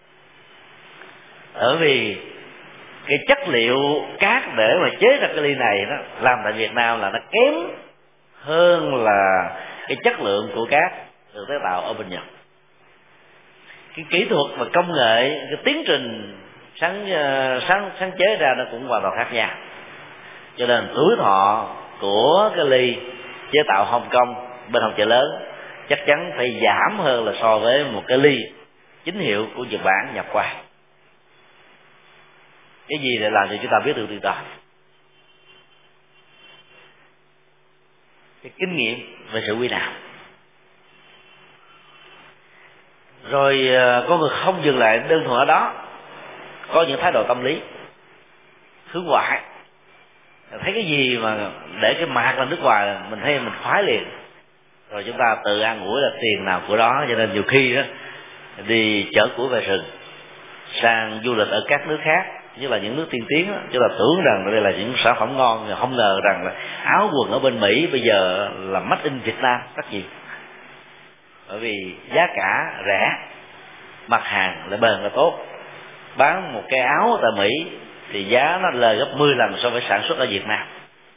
Bởi vì cái chất liệu cát để mà chế ra cái ly này nó làm tại Việt Nam là nó kém hơn là cái chất lượng của cát được chế tạo ở bên Nhật. Cái kỹ thuật và công nghệ, cái tiến trình sáng chế ra nó cũng hoàn toàn khác nhau. Cho nên tuổi thọ của cái ly chế tạo Hồng Kông bên Hồng Chợ Lớn chắc chắn phải giảm hơn là so với một cái ly chính hiệu của Nhật Bản nhập qua. Cái gì để làm cho chúng ta biết được điều đó? Cái kinh nghiệm về sự quy nào. Rồi con người không dừng lại đơn thuần ở đó, có những thái độ tâm lý hướng ngoại. Thấy cái gì mà để cái mạc là nước ngoài mình thấy mình khoái liền, rồi chúng ta tự an ủi là tiền nào của đó. Cho nên nhiều khi đó đi chở củi về rừng sang du lịch ở các nước khác, như là những nước tiên tiến đó, chúng ta tưởng rằng đây là những sản phẩm ngon, nhưng không ngờ rằng là áo quần ở bên Mỹ bây giờ là Made in Việt Nam rất nhiều. Bởi vì giá cả rẻ, mặt hàng lại bền là tốt. Bán một cái áo tại Mỹ thì giá nó lời gấp 10 lần so với sản xuất ở Việt Nam,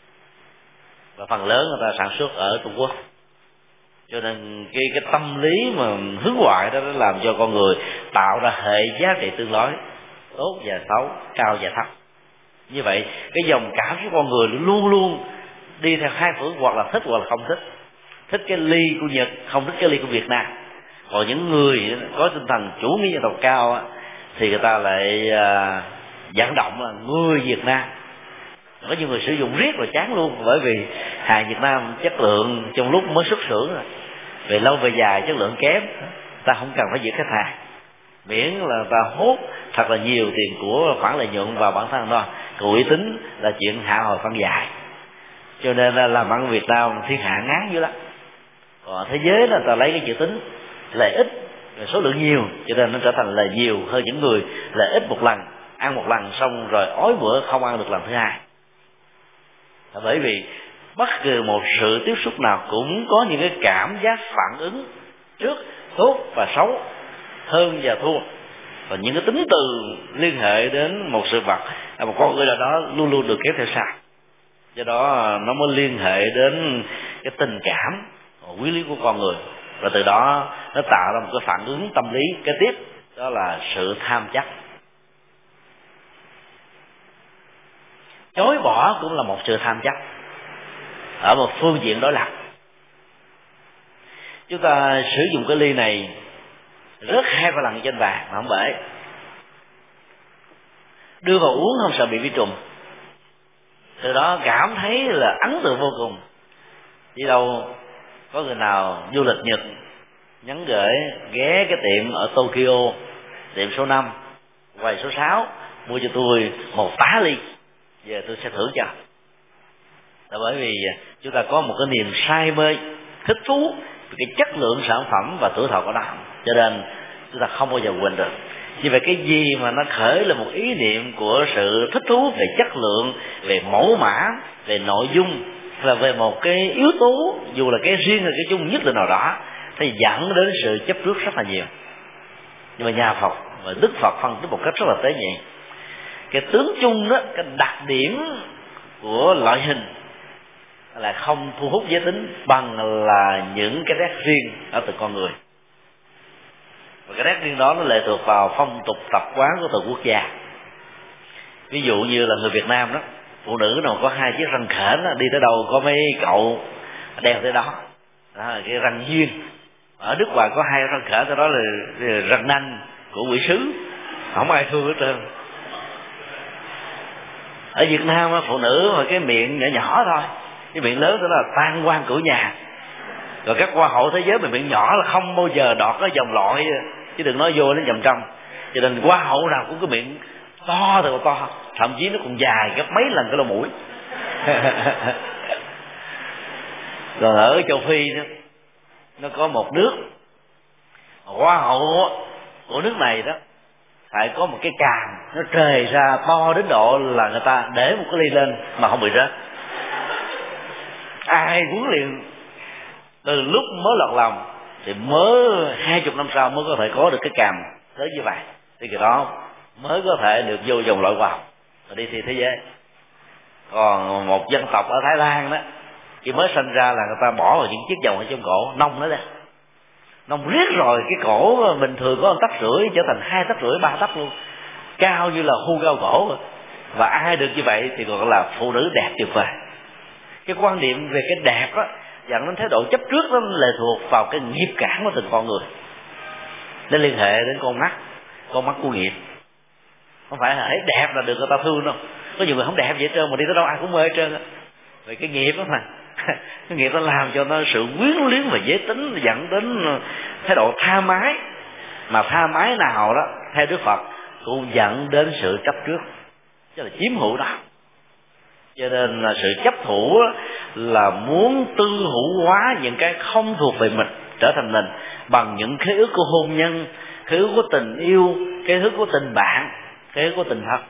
và phần lớn người ta sản xuất ở Trung Quốc. Cho nên cái tâm lý mà hướng ngoại đó nó làm cho con người tạo ra hệ giá trị tương đối tốt và xấu, cao và thấp. Như vậy cái dòng cảm của con người luôn luôn đi theo hai phương, hoặc là thích hoặc là không thích. Thích cái ly của Nhật, không thích cái ly của Việt Nam. Còn những người có tinh thần chủ nghĩa dân tộc cao thì người ta lại vận động là người Việt Nam. Có nhiều người sử dụng riết rồi chán luôn, bởi vì hàng Việt Nam chất lượng trong lúc mới xuất xưởng rồi, về lâu về dài chất lượng kém, ta không cần phải giữ khách hàng, miễn là ta hốt thật là nhiều tiền của khoản lợi nhuận vào bản thân thôi. Còn uy tín là chuyện hạ hồi phân dài. Cho nên là làm ăn Việt Nam thiên hạ ngán dữ lắm. Còn thế giới là ta lấy cái chữ tính lợi ích, số lượng nhiều, cho nên nó trở thành là nhiều hơn những người lợi ích một lần, ăn một lần xong rồi ói bữa không ăn được lần thứ hai. Bởi vì bất cứ một sự tiếp xúc nào cũng có những cái cảm giác phản ứng trước tốt và xấu, hơn và thua, và những cái tính từ liên hệ đến một sự vật, một con người nào đó luôn luôn được kéo theo sau. Do đó nó mới liên hệ đến cái tình cảm, quý lý của con người, và từ đó nó tạo ra một cái phản ứng tâm lý kế tiếp, đó là sự tham chấp. Chối bỏ cũng là một sự tham chấp ở một phương diện đối lập. Chúng ta sử dụng cái ly này rớt 2-3 lần trên bàn mà không bể, đưa vào uống không sợ bị vi trùng, từ đó cảm thấy là ấn tượng vô cùng. Đi đâu có người nào du lịch Nhật nhắn gửi ghé cái tiệm ở Tokyo, tiệm số 5 quầy số 6, mua cho tôi một tá ly, giờ tôi sẽ thưởng cho. là bởi vì chúng ta có một cái niềm say mê thích thú về cái chất lượng sản phẩm và tuổi thọ của nó, cho nên chúng ta không bao giờ quên được. Như vậy cái gì mà nó khởi là một ý niệm của sự thích thú về chất lượng, về mẫu mã, về nội dung, và về một cái yếu tố dù là cái riêng hay cái chung nhất định nào đó, thì dẫn đến sự chấp trước rất là nhiều. Nhưng mà nhà Phật và Đức Phật phân tích một cách rất là tế nhị. Cái tướng chung đó, cái đặc điểm của loại hình là không thu hút giới tính bằng là những cái nét riêng ở từng con người, và cái nét riêng đó nó lệ thuộc vào phong tục tập quán của từng quốc gia. Ví dụ như là người Việt Nam đó, phụ nữ nào có 2 chiếc răng khểnh đi tới đâu có mấy cậu đeo tới đó, đó là cái răng duyên. Ở nước ngoài có 2 răng khểnh, đó là răng nanh của quỷ sứ, không ai thương hết trơn. Ở Việt Nam phụ nữ mà cái miệng nhỏ nhỏ thôi, cái miệng lớn đó là tan quan cửu nhà. Rồi các hoa hậu thế giới mà miệng nhỏ là không bao giờ đọt cái vòng loại, chứ đừng nói vô đến vòng trong. Cho nên hoa hậu nào cũng có miệng to thật là to, thậm chí nó còn dài gấp mấy lần cái lỗ mũi. Rồi ở châu Phi đó, nó có một nước hoa hậu của nước này đó phải có một cái càng nó trề ra to đến độ là người ta để một cái ly lên mà không bị rớt. Ai huấn luyện từ lúc mới lọt lòng thì mới 20 năm sau mới có thể có được cái cằm tới như vậy, thì cái đó mới có thể được vô vòng loại vào rồi đi thi thế giới. Còn một dân tộc ở Thái Lan đó, khi mới sinh ra là người ta bỏ vào những chiếc vòng ở trong cổ, nông nó ra, nông riết rồi cái cổ bình thường có 1,5 tấc trở thành 2,5 tấc 3 tấc luôn, cao như là khu cao cổ. Và ai được như vậy thì gọi là phụ nữ đẹp tuyệt vời. Cái quan niệm về cái đẹp đó dẫn đến thái độ chấp trước, nó lệ thuộc vào cái nghiệp cảm của từng con người, nó liên hệ đến con mắt của nghiệp. Không phải là thấy đẹp là được người ta thương đâu, có nhiều người không đẹp vậy trơn mà đi tới đâu ai cũng mê hết trơn. Vậy cái nghiệp đó mà cái nghiệp nó làm cho nó sự quyến luyến và giới tính, dẫn đến thái độ tha mái. Mà tha mái nào đó theo Đức Phật cũng dẫn đến sự chấp trước, chứ là chiếm hữu đó. Cho nên là sự chấp thủ là muốn tư hữu hóa những cái không thuộc về mình trở thành mình bằng những khế ước của hôn nhân, khế ước của tình yêu, khế ước của tình bạn, khế ước của tình thân.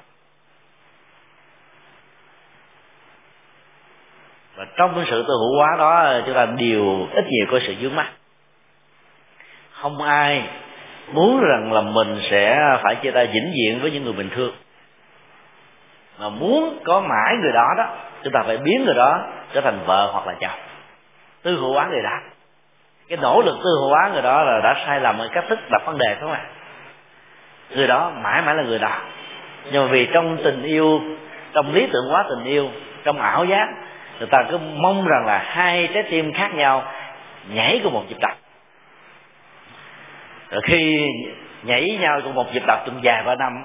Và trong cái sự tư hữu hóa đó chúng ta đều ít nhiều có sự vướng mắc. Không ai muốn rằng là mình sẽ phải chia tay vĩnh viễn với những người mình thương, mà muốn có mãi người đó đó, chúng ta phải biến người đó trở thành vợ hoặc là chồng, tư hữu hóa người đó. Cái nỗ lực tư hữu hóa người đó là đã sai lầm ở cách thức đặt vấn đề, không ạ? Người đó mãi mãi là người đó, nhưng mà vì trong tình yêu, trong lý tưởng hóa tình yêu, trong ảo giác, người ta cứ mong rằng là 2 trái tim khác nhau nhảy cùng một nhịp đập. Rồi khi nhảy nhau cùng một nhịp đập trong vài ba năm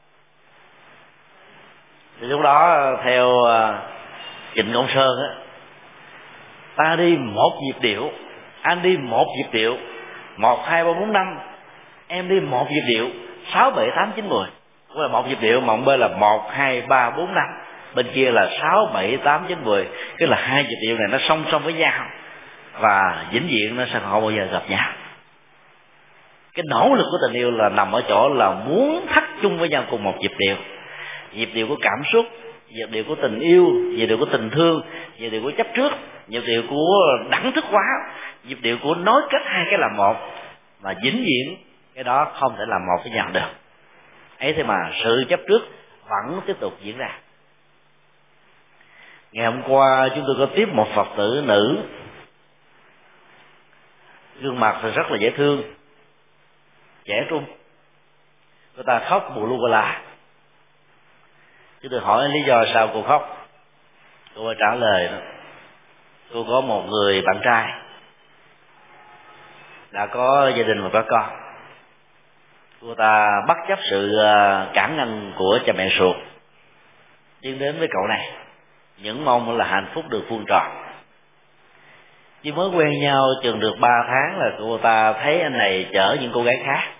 thì lúc đó theo Trịnh Công Sơn á, ta đi một nhịp điệu, anh đi một nhịp điệu, 1, 2, 3, 4, 5, em đi một nhịp điệu 6, 7, 8, 9, 10. Cũng là một nhịp điệu mà ông bên là 1, 2, 3, 4, 5, bên kia là 6, 7, 8, 9, 10. Cái là 2 nhịp điệu này nó song song với nhau và vĩnh viễn nó sẽ không bao giờ gặp nhau. Cái nỗ lực của tình yêu là nằm ở chỗ là muốn thắt chung với nhau cùng một nhịp điệu. Nhịp điệu của cảm xúc, nhịp điệu của tình yêu, nhịp điệu của tình thương, nhịp điệu của chấp trước, nhịp điệu của đẳng thức hóa, nhịp điệu của nối kết 2 cái là một. Mà vĩnh viễn cái đó không thể làm một với nhau được. Ấy thế mà sự chấp trước vẫn tiếp tục diễn ra. Ngày hôm qua chúng tôi có tiếp một Phật tử nữ, gương mặt thì rất là dễ thương, trẻ trung, người ta khóc bù lu bà la. Chứ tôi hỏi lý do sao cô khóc, cô trả lời đó, cô có một người bạn trai đã có gia đình và có con. Cô ta bất chấp sự cản ngăn của cha mẹ ruột tiến đến với cậu này, những mong là hạnh phúc được vuông tròn. Chỉ mới quen nhau chừng được 3 tháng là cô ta thấy anh này chở những cô gái khác,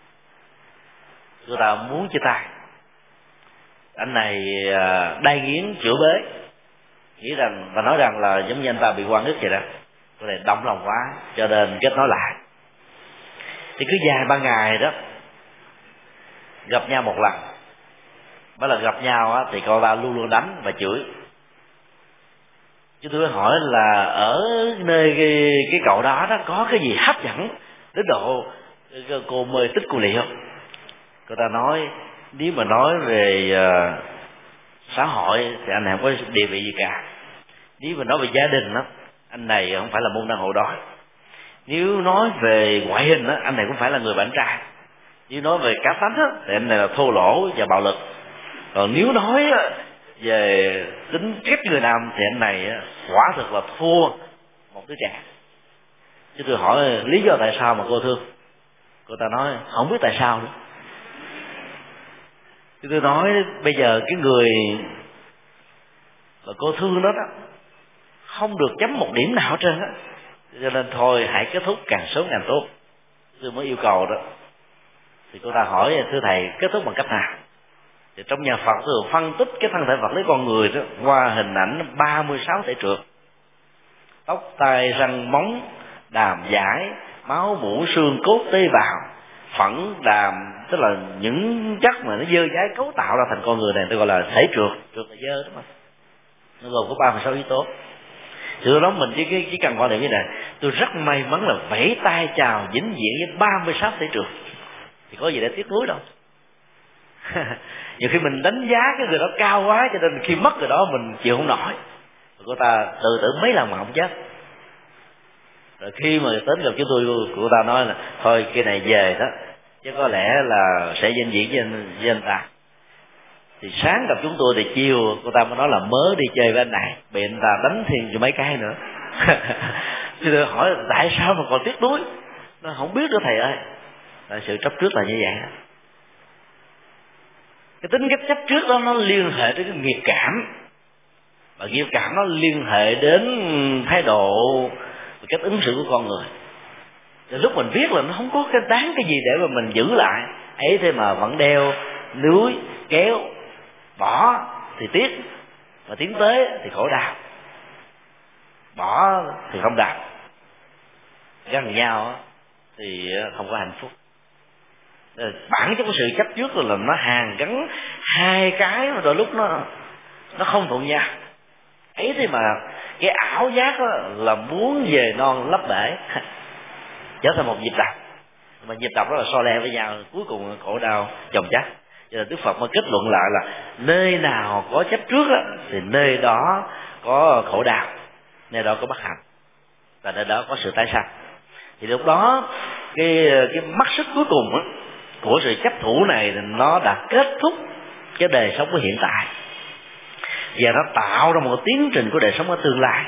cô ta muốn chia tay. Anh này đai nghiến chữa bới, nghĩ rằng và nói rằng là giống như anh ta bị oan ức vậy đó, cái này động lòng quá cho nên kết nối lại. Thì cứ vài ba ngày đó gặp nhau một lần, mỗi lần gặp nhau á, thì cậu ta luôn luôn đánh và chửi. Chứ tôi hỏi là ở nơi cái cậu đó có cái gì hấp dẫn đến độ cô mê tích cô lì không? Cô ta nói nếu mà nói về xã hội thì anh này không có địa vị gì cả. Nếu mà nói về gia đình đó, anh này không phải là môn đăng hộ đói. Nếu nói về ngoại hình đó, anh này cũng phải là người bạn trai. Nếu nói về cá tánh đó, thì anh này là thô lỗ và bạo lực. Còn nếu nói về tính cách người nam thì anh này quả thực là thua một đứa trẻ. Chứ tôi hỏi lý do tại sao mà cô thương, cô ta nói không biết tại sao nữa. Chứ tôi nói bây giờ cái người mà cô thương đó không được chấm một điểm nào hết trơn á, cho nên thôi hãy kết thúc càng sớm càng tốt. Tôi mới yêu cầu đó. Thì cô ta hỏi thưa thầy kết thúc bằng cách nào? Thì trong nhà Phật thường phân tích cái thân thể vật lý con người đó qua hình ảnh 36 thể trượt: tóc tai răng móng đàm giải máu mủ xương cốt tế bào phẫn đàm, tức là những chất mà nó dơ dái cấu tạo ra thành con người này, tôi gọi là thể trượt. Trượt là dơ đó mà, nó gồm có 36 yếu tố. Từ đó mình chỉ cần quan điểm như này: tôi rất may mắn là vẫy tay chào vĩnh viễn với 36 thể trượt, thì có gì để tiếc nuối đâu. Nhiều khi mình đánh giá cái người đó cao quá, cho nên khi mất người đó mình chịu không nổi. Rồi cô ta tự tử mấy lần mà không chết. Rồi khi mà đến gặp chúng tôi, cô ta nói là thôi cái này về đó, chứ có lẽ là sẽ danh diễn với anh ta. Thì sáng gặp chúng tôi thì chiều cô ta mới nói là mớ đi chơi với anh này, bị anh ta đánh thêm cho mấy cái nữa. Thì tôi hỏi tại sao mà còn tiếc nuối? Nó không biết nữa thầy ơi. Tại sự chấp trước là như vậy. Cái tính cách chấp trước đó nó liên hệ đến cái nghiệp cảm, và nghiệp cảm nó liên hệ đến thái độ và cách ứng xử của con người. Thì lúc mình biết là nó không có cái đáng cái gì để mà mình giữ lại ấy, thế mà vẫn đeo núi kéo, bỏ thì tiếc, mà tiến tới thì khổ đau, bỏ thì không đạt, gần nhau thì không có hạnh phúc. Bản chất của sự chấp trước là nó hàn gắn hai cái mà đôi lúc nó không thuận nhau ấy, thế mà cái ảo giác là muốn về non lấp bể, trở thành một nhịp đập, mà nhịp đập đó là so le với nhau, cuối cùng khổ đau chồng chất. Cho nên Đức Phật mới kết luận lại là nơi nào có chấp trước thì nơi đó có khổ đau, nơi đó có bất hạnh, và nơi đó có sự tái sanh. Thì lúc đó cái mắt xích cuối cùng của sự chấp thủ này nó đã kết thúc cái đời sống của hiện tại, và nó tạo ra một tiến trình của đời sống ở tương lai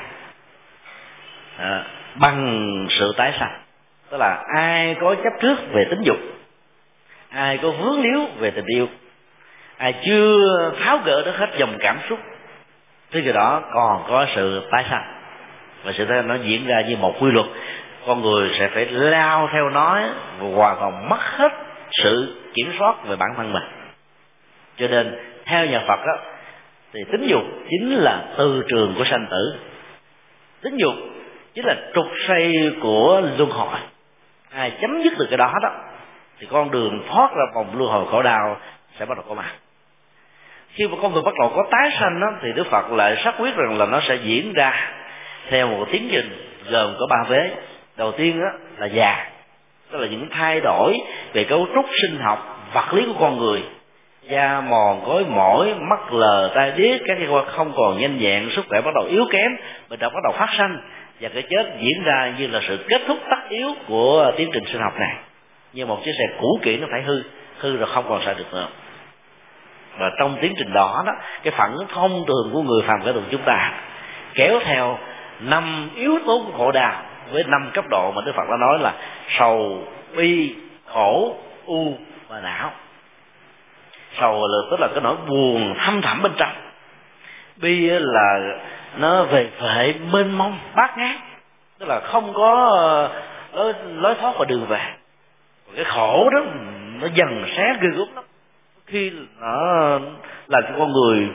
bằng sự tái sanh. Tức là ai có chấp trước về tính dục, ai có vướng líu về tình yêu, ai chưa tháo gỡ được hết dòng cảm xúc, thì cái đó còn có sự tái sanh. Và sự tái sanh nó diễn ra như một quy luật, con người sẽ phải lao theo nó và hoàn toàn mất hết sự kiểm soát về bản thân mình. Cho nên theo nhà Phật đó, thì tính dục chính là từ trường của sanh tử, tính dục chính là trục xoay của luân hồi. Ai chấm dứt được cái đó thì con đường thoát ra vòng luân hồi khổ đau sẽ bắt đầu có mặt. Khi mà con người bắt đầu có tái sanh thì Đức Phật lại xác quyết rằng là nó sẽ diễn ra theo một tiến trình gồm có 3 vế. Đầu tiên là già, tức là những thay đổi về cấu trúc sinh học vật lý của con người, da mòn gối mỏi, mắt lờ tai điếc, các cơ quan không còn nhanh nhẹn, sức khỏe bắt đầu yếu kém, bệnh tật bắt đầu phát sinh, và cái chết diễn ra như là sự kết thúc tất yếu của tiến trình sinh học này. Như một chiếc xe cũ kỹ nó phải hư rồi không còn xài được nữa. Và trong tiến trình đó cái phản ứng thông thường của người phàm kẻ tục chúng ta kéo theo 5 yếu tố của khổ đau với 5 cấp độ mà Đức Phật đã nói là sầu, bi, khổ, u và não. Sầu là tức là cái nỗi buồn thâm thẳm bên trong, bi là nó về phệ mênh mông bát ngát, tức là không có lối thoát và đường về. Cái khổ đó nó dần xé ghê gớm lắm, khi nó làm cho con người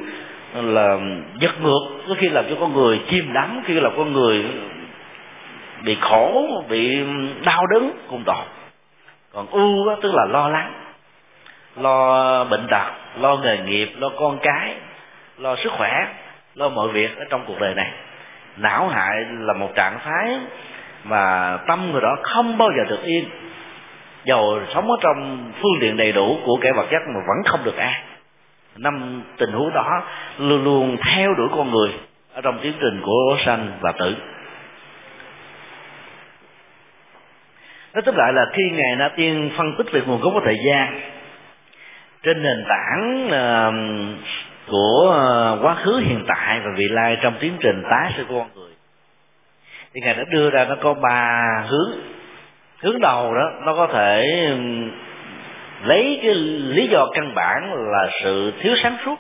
là giật ngược, có khi làm cho con người chìm đắm, khi là con người bị khổ, bị đau đớn cùng tội. Còn ưu đó, tức là lo lắng, lo bệnh tật, lo nghề nghiệp, lo con cái, lo sức khỏe, lo mọi việc ở trong cuộc đời này. Não hại là một trạng thái mà tâm người đó không bao giờ được yên, dầu sống ở trong phương tiện đầy đủ của kẻ vật chất mà vẫn không được an. Năm tình huống đó luôn luôn theo đuổi con người ở trong tiến trình của sanh và tử. Nói tóm lại là khi Ngài Na Tiên phân tích về nguồn gốc của thời gian trên nền tảng của quá khứ, hiện tại và vị lai trong tiến trình tái sinh của con người, thì Ngài đã đưa ra nó có 3 hướng. Hướng đầu đó nó có thể lấy cái lý do căn bản là sự thiếu sáng suốt.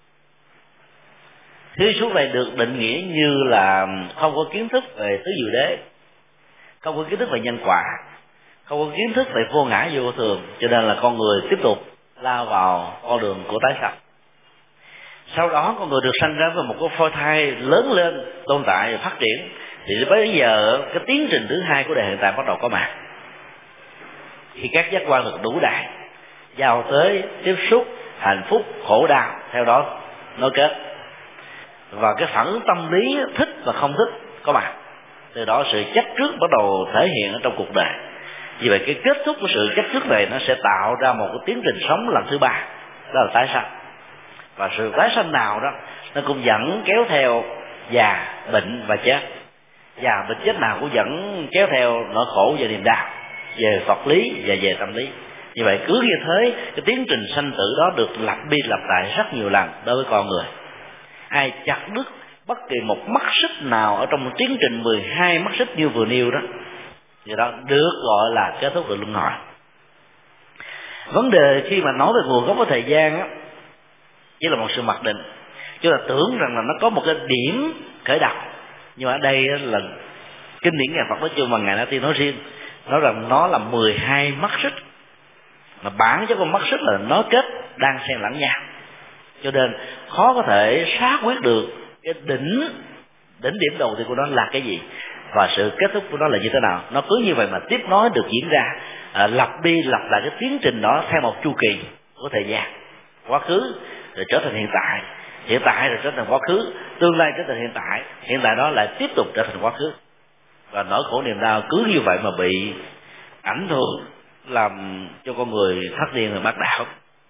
Thiếu suốt này được định nghĩa như là không có kiến thức về tứ diệu đế, không có kiến thức về nhân quả, không có kiến thức về vô ngã vô thường, cho nên là con người tiếp tục lao vào con đường của tái sanh. Sau đó con người được sanh ra với một cái phôi thai lớn lên, tồn tại và phát triển, thì bây giờ cái tiến trình thứ hai của đời hiện tại bắt đầu có mặt. Khi các giác quan được đủ đại, giao tới, tiếp xúc, hạnh phúc, khổ đau, theo đó nối kết, và cái phản ứng tâm lý thích và không thích có mặt. Từ đó sự chấp trước bắt đầu thể hiện ở trong cuộc đời. Vì vậy cái kết thúc của sự chấp trước này nó sẽ tạo ra một cái tiến trình sống lần thứ 3, đó là tái sanh. Và sự tái sanh nào đó nó cũng vẫn kéo theo già, bệnh và chết. Già, bệnh, chết nào cũng vẫn kéo theo nỗi khổ và niềm đau về vật lý và về tâm lý. Như vậy cứ như thế, cái tiến trình sanh tử đó được lặp đi lặp lại rất nhiều lần đối với con người. Ai chặt đứt bất kỳ một mắt xích nào ở trong tiến trình 12 mắt xích như vừa nêu đó, thì đó được gọi là kết thúc được luân hồi. Vấn đề khi mà nói về nguồn gốc của thời gian á, chỉ là một sự mặc định. Chúng ta tưởng rằng là nó có một cái điểm khởi đầu, nhưng mà ở đây là kinh điển nhà Phật nói chung và Ngài Na Tiên nói riêng, nói rằng nó là 12 mắt xích, mà bản chất con mắt xích là nối kết đang xen lẫn nhau, cho nên khó có thể xác quyết được cái đỉnh điểm đầu tiên của nó là cái gì và sự kết thúc của nó là như thế nào. Nó cứ như vậy mà tiếp nối được diễn ra, lặp đi lặp lại cái tiến trình đó theo một chu kỳ của thời gian. Quá khứ rồi trở thành hiện tại rồi trở thành quá khứ, tương lai trở thành hiện tại đó lại tiếp tục trở thành quá khứ. Và nỗi khổ niềm đau cứ như vậy mà bị ảnh hưởng, làm cho con người thất điên và bác đạo.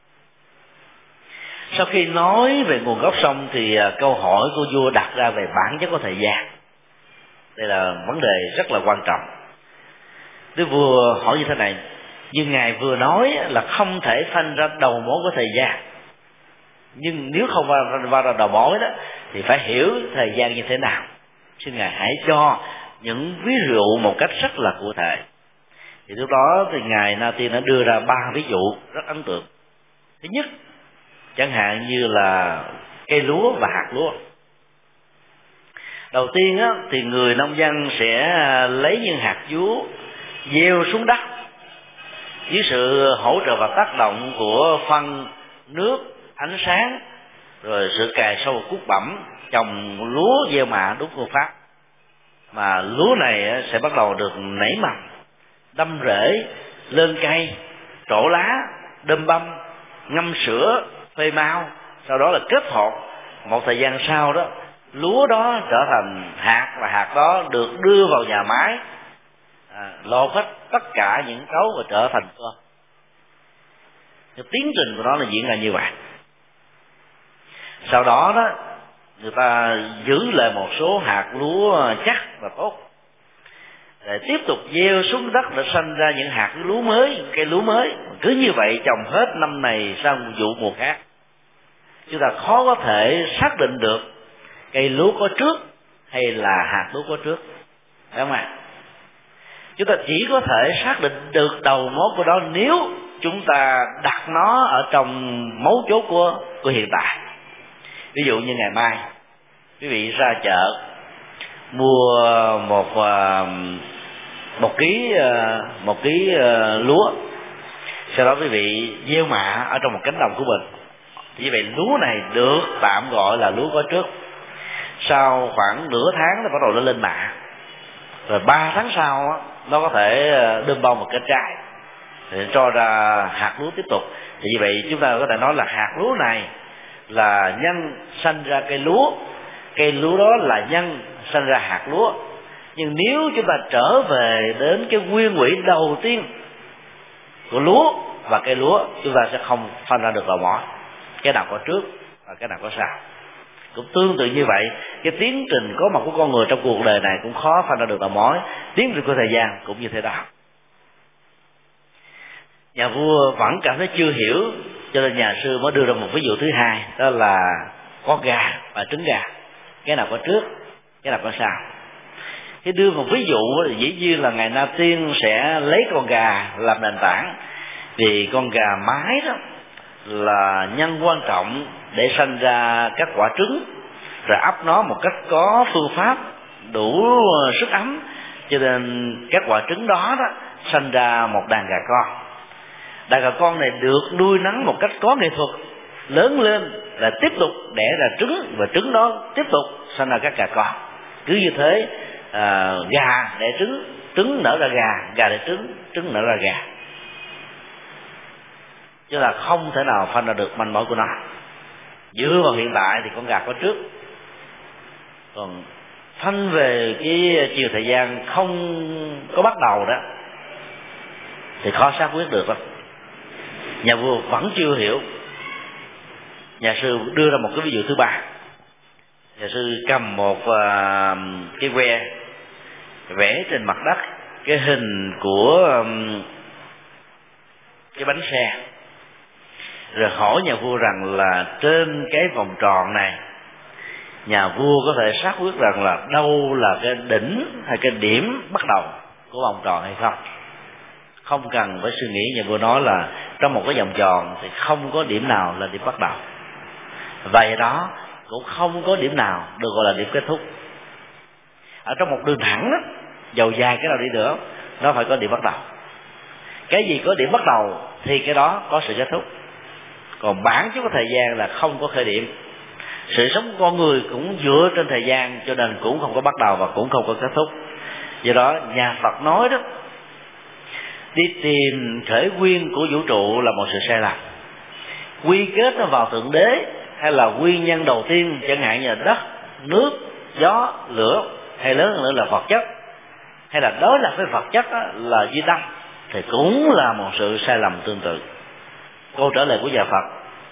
Sau khi nói về nguồn gốc xong thì câu hỏi của vua đặt ra về bản chất của thời gian. Đây là vấn đề rất là quan trọng. Đức vua hỏi như thế này: như Ngài vừa nói là không thể phanh ra đầu mối của thời gian, nhưng nếu không va ra đầu mối đó thì phải hiểu thời gian như thế nào. Xin Ngài hãy cho những ví dụ một cách rất là cụ thể. Thì lúc đó thì Ngài Na Tiên đã đưa ra 3 ví dụ rất ấn tượng. Thứ nhất, chẳng hạn như là cây lúa và hạt lúa. Đầu tiên á, thì người nông dân sẽ lấy những hạt lúa gieo xuống đất dưới sự hỗ trợ và tác động của phân, nước, ánh sáng, rồi sự cày sâu cuốc bẩm, trồng lúa gieo mạ đúng phương pháp. Mà lúa này sẽ bắt đầu được nảy mầm, đâm rễ, lên cây, trổ lá, đơm băm, ngâm sữa, phê mau, sau đó là kết hột. Một thời gian sau đó, lúa đó trở thành hạt, và hạt đó được đưa vào nhà máy, lột hết tất cả những cấu và trở thành cơm. Cái tiến trình của nó là diễn ra như vậy. Sau đó đó, người ta giữ lại một số hạt lúa chắc và tốt, để tiếp tục gieo xuống đất để sanh ra những hạt lúa mới, cây lúa mới. Cứ như vậy trồng hết năm này sang vụ mùa khác. Chúng ta khó có thể xác định được cây lúa có trước hay là hạt lúa có trước, phải không ạ? Chúng ta chỉ có thể xác định được đầu mối của nó nếu chúng ta đặt nó ở trong mấu chốt của hiện tại. Ví dụ như ngày mai quý vị ra chợ mua một ký lúa, sau đó quý vị gieo mạ ở trong một cánh đồng của mình. Vì vậy lúa này được tạm gọi là lúa có trước. Sau khoảng nửa tháng nó bắt đầu nó lên mạ, rồi 3 tháng sau nó có thể đơm bông một cái trái để cho ra hạt lúa tiếp tục. Thì như vậy chúng ta có thể nói là hạt lúa này là nhân sanh ra cây lúa đó là nhân sanh ra hạt lúa. Nhưng nếu chúng ta trở về đến cái nguyên quỹ đầu tiên của lúa và cây lúa, chúng ta sẽ không phân ra được đầu mối cái nào có trước và cái nào có sau. Cũng tương tự như vậy, cái tiến trình có mặt của con người trong cuộc đời này cũng khó phân ra được đầu mối. Tiến trình của thời gian cũng như thế đó. Nhà vua vẫn cảm thấy chưa hiểu, cho nên nhà sư mới đưa ra một ví dụ thứ hai, đó là con gà và trứng gà, cái nào có trước, cái nào có sau. Khi đưa một ví dụ, dĩ nhiên là ngài Na Tiên sẽ lấy con gà làm nền tảng, vì con gà mái đó là nhân quan trọng để sanh ra các quả trứng, rồi ấp nó một cách có phương pháp đủ sức ấm, cho nên các quả trứng đó sanh ra một đàn gà con. Đàn gà con này được nuôi nấng một cách có nghệ thuật, lớn lên là tiếp tục đẻ ra trứng, và trứng đó tiếp tục sanh ra các gà con. Cứ như thế, gà đẻ trứng, trứng nở ra gà, gà đẻ trứng, trứng nở ra gà, chứ là không thể nào phân ra được manh mối của nó. Dựa vào hiện tại thì con gà có trước, còn phân về cái chiều thời gian không có bắt đầu đó thì khó xác quyết được lắm. Nhà vua vẫn chưa hiểu. Nhà sư đưa ra một cái ví dụ thứ ba. Nhà sư cầm một cái que vẽ trên mặt đất cái hình của cái bánh xe, rồi hỏi nhà vua rằng là trên cái vòng tròn này, nhà vua có thể xác quyết rằng là đâu là cái đỉnh hay cái điểm bắt đầu của vòng tròn hay không. Không cần phải suy nghĩ, nhà vua nói là trong một cái vòng tròn thì không có điểm nào là điểm bắt đầu, vậy đó cũng không có điểm nào được gọi là điểm kết thúc. Ở trong một đường thẳng đó, dầu dài cái nào đi nữa, nó phải có điểm bắt đầu. Cái gì có điểm bắt đầu thì cái đó có sự kết thúc. Còn bản chất của thời gian là không có khởi điểm. Sự sống của con người cũng dựa trên thời gian, cho nên cũng không có bắt đầu và cũng không có kết thúc. Do đó nhà Phật nói đó, đi tìm khởi nguyên của vũ trụ là một sự sai lầm. Quy kết nó vào Thượng Đế hay là nguyên nhân đầu tiên, chẳng hạn như là đất, nước, gió, lửa, hay lớn hơn nữa là vật chất, hay là đối lập với vật chất là duy tâm, thì cũng là một sự sai lầm tương tự. Câu trả lời của nhà Phật: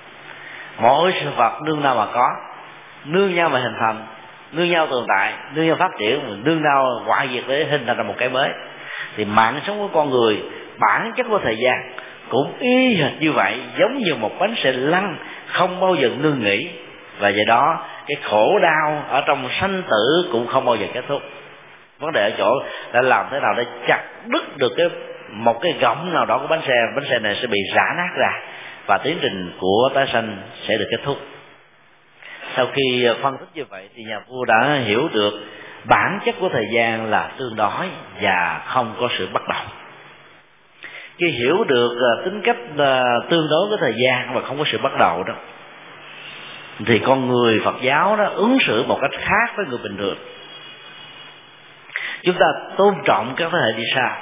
mỗi sự vật nương nào mà có, nương nhau mà hình thành, nương nhau tồn tại, nương nhau phát triển, nương nhau hoại diệt để hình thành ra một cái mới. Thì mạng sống của con người, bản chất của thời gian cũng y hệt như vậy, giống như một bánh xe lăn không bao giờ ngưng nghỉ. Và do đó cái khổ đau ở trong sanh tử cũng không bao giờ kết thúc. Vấn đề ở chỗ là làm thế nào để chặt đứt được một cái gọng nào đó của bánh xe này sẽ bị rã nát ra, và tiến trình của tái sanh sẽ được kết thúc. Sau khi phân tích như vậy thì nhà vua đã hiểu được bản chất của thời gian là tương đối và không có sự bắt đầu. Khi hiểu được tính cách tương đối của thời gian và không có sự bắt đầu đó, thì con người Phật giáo đó ứng xử một cách khác với người bình thường. Chúng ta tôn trọng các thế hệ đi sau,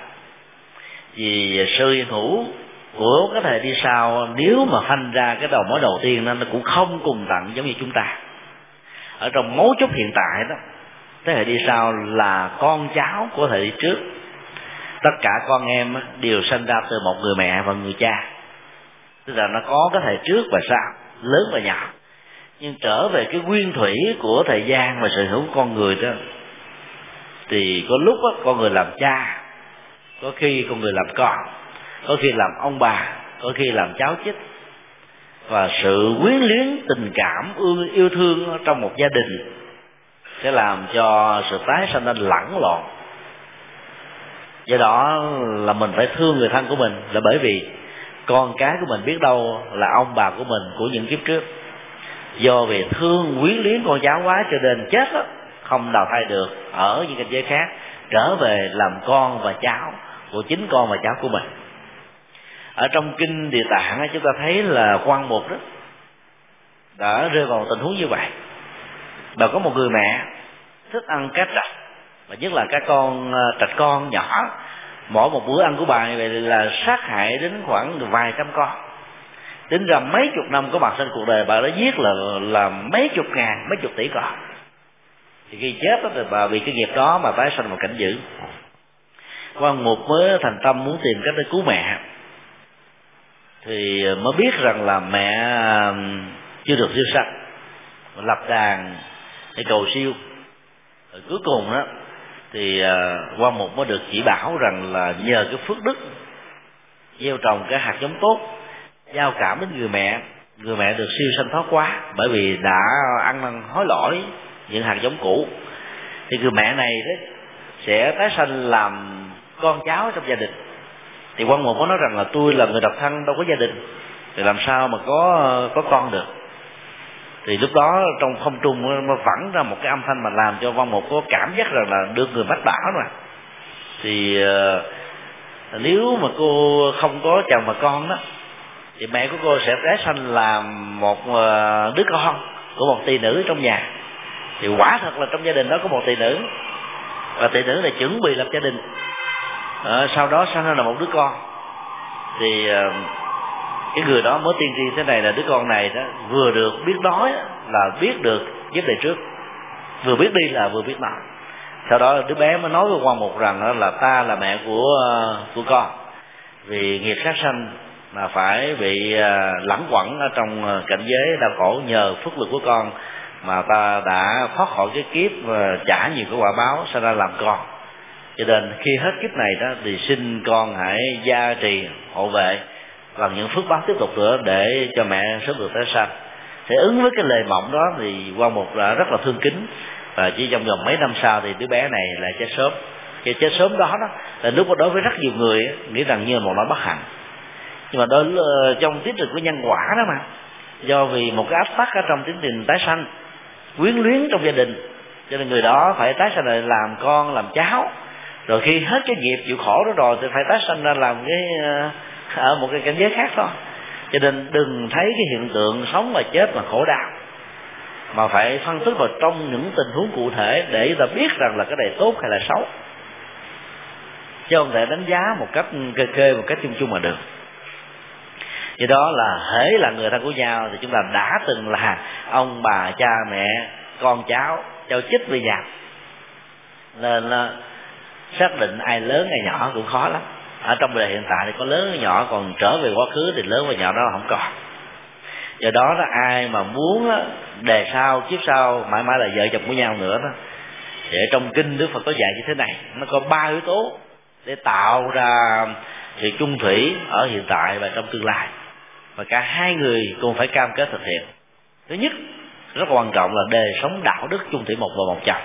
vì sự hiện hữu của các thế hệ đi sau nếu mà phanh ra cái đầu mối đầu tiên nó cũng không cùng tận giống như chúng ta. Ở trong mấu chốt hiện tại đó, thế hệ đi sau là con cháu của thế hệ đi trước. Tất cả con em đều sinh ra từ một người mẹ và người cha, tức là nó có cái thời trước và sau, lớn và nhỏ. Nhưng trở về cái nguyên thủy của thời gian và sự hữu của con người đó, thì có lúc đó, con người làm cha, có khi con người làm con, có khi làm ông bà, có khi làm cháu chích. Và sự quyến luyến tình cảm yêu thương trong một gia đình sẽ làm cho sự tái sanh nên lẫn lộn. Do đó là mình phải thương người thân của mình, là bởi vì con cái của mình biết đâu là ông bà của mình của những kiếp trước. Do vì thương quyến luyến con cháu quá cho nên chết đó, không đào thai được ở những cảnh giới khác, trở về làm con và cháu của chính con và cháu của mình. Ở trong kinh Địa Tạng chúng ta thấy là Quan Mục đó đã rơi vào tình huống như vậy. Và có một người mẹ thích ăn cá trạch, và nhất là các con trạch con nhỏ. Mỗi một bữa ăn của bà vậy là sát hại đến khoảng vài trăm con. Tính ra mấy chục năm có mặt trên cuộc đời, bà đã giết là mấy chục ngàn, mấy chục tỷ con. Thì khi chết đó, thì bà vì cái nghiệp đó mà tái sanh vào cảnh dữ. Quan Mục mới thành tâm muốn tìm cách để cứu mẹ, thì mới biết rằng là mẹ chưa được siêu sanh, lập đàn để cầu siêu. Rồi cuối cùng đó thì Quan Mục mới được chỉ bảo rằng là nhờ cái phước đức gieo trồng cái hạt giống tốt, giao cảm đến người mẹ được siêu sanh thoát quá, bởi vì đã ăn năn hối lỗi những hạt giống cũ. Thì người mẹ này đấy sẽ tái sanh làm con cháu trong gia đình. Thì Quan Mục có nói rằng là tôi là người độc thân, đâu có gia đình, thì làm sao mà có con được. Thì lúc đó trong không trung nó vẳng ra một cái âm thanh mà làm cho Quan Mục có cảm giác rằng là được người mách bảo mà. Thì nếu mà cô không có chồng và con đó, thì mẹ của cô sẽ tái sanh làm một đứa con của một tỳ nữ trong nhà. Thì quả thật là trong gia đình đó có một tỳ nữ, và tỳ nữ này chuẩn bị lập gia đình, sau đó sinh ra là một đứa con. Thì cái người đó mới tiên tri thế này là đứa con này đó vừa được biết nói là biết được kiếp đời trước, vừa biết đi là vừa biết nói. Sau đó đứa bé mới nói với Quan Mục rằng là ta là mẹ của con, vì nghiệp sát sanh mà phải bị lẳng quẩn ở trong cảnh giới đau khổ, nhờ phước lực của con mà ta đã thoát khỏi cái kiếp và trả nhiều cái quả báo sau ra làm con. Cho nên khi hết kiếp này đó thì xin con hãy gia trì hộ vệ bằng những phước báo tiếp tục nữa để cho mẹ sớm được tái sanh. Thì ứng với cái lời mộng đó thì Quan Mục đã rất là thương kính, và chỉ trong vòng mấy năm sau thì đứa bé này lại chết sớm. Cái chết sớm đó là lúc đó đối với rất nhiều người nghĩ rằng như là một nỗi bất hạnh, nhưng mà trong tiến trình của nhân quả đó mà, do vì một cái áp tắc ở trong tiến trình tái sanh, quyến luyến trong gia đình, cho nên người đó phải tái sanh lại làm con làm cháu. Rồi khi hết cái nghiệp chịu khổ đó rồi thì phải tái sanh ra làm cái ở một cái cảnh giới khác thôi. Cho nên đừng thấy cái hiện tượng sống và chết mà khổ đau, mà phải phân tích vào trong những tình huống cụ thể để ta biết rằng là cái này tốt hay là xấu, chứ không thể đánh giá một cách kê một cách chung chung mà được. Do đó là hễ là người thân của nhau thì chúng ta đã từng là ông bà cha mẹ con cháu cháu chích với nhau, nên xác định ai lớn ai nhỏ cũng khó lắm. Ở trong đời hiện tại thì có lớn hay nhỏ, còn trở về quá khứ thì lớn và nhỏ đó không còn. Do đó là ai mà muốn đề sau kiếp sau mãi mãi là vợ chồng của nhau nữa đó, thì trong kinh Đức Phật có dạy như thế này, nó có 3 yếu tố để tạo ra sự chung thủy ở hiện tại và trong tương lai, và cả hai người cùng phải cam kết thực hiện. Thứ nhất, rất quan trọng là đời sống đạo đức chung thủy một vợ một chồng.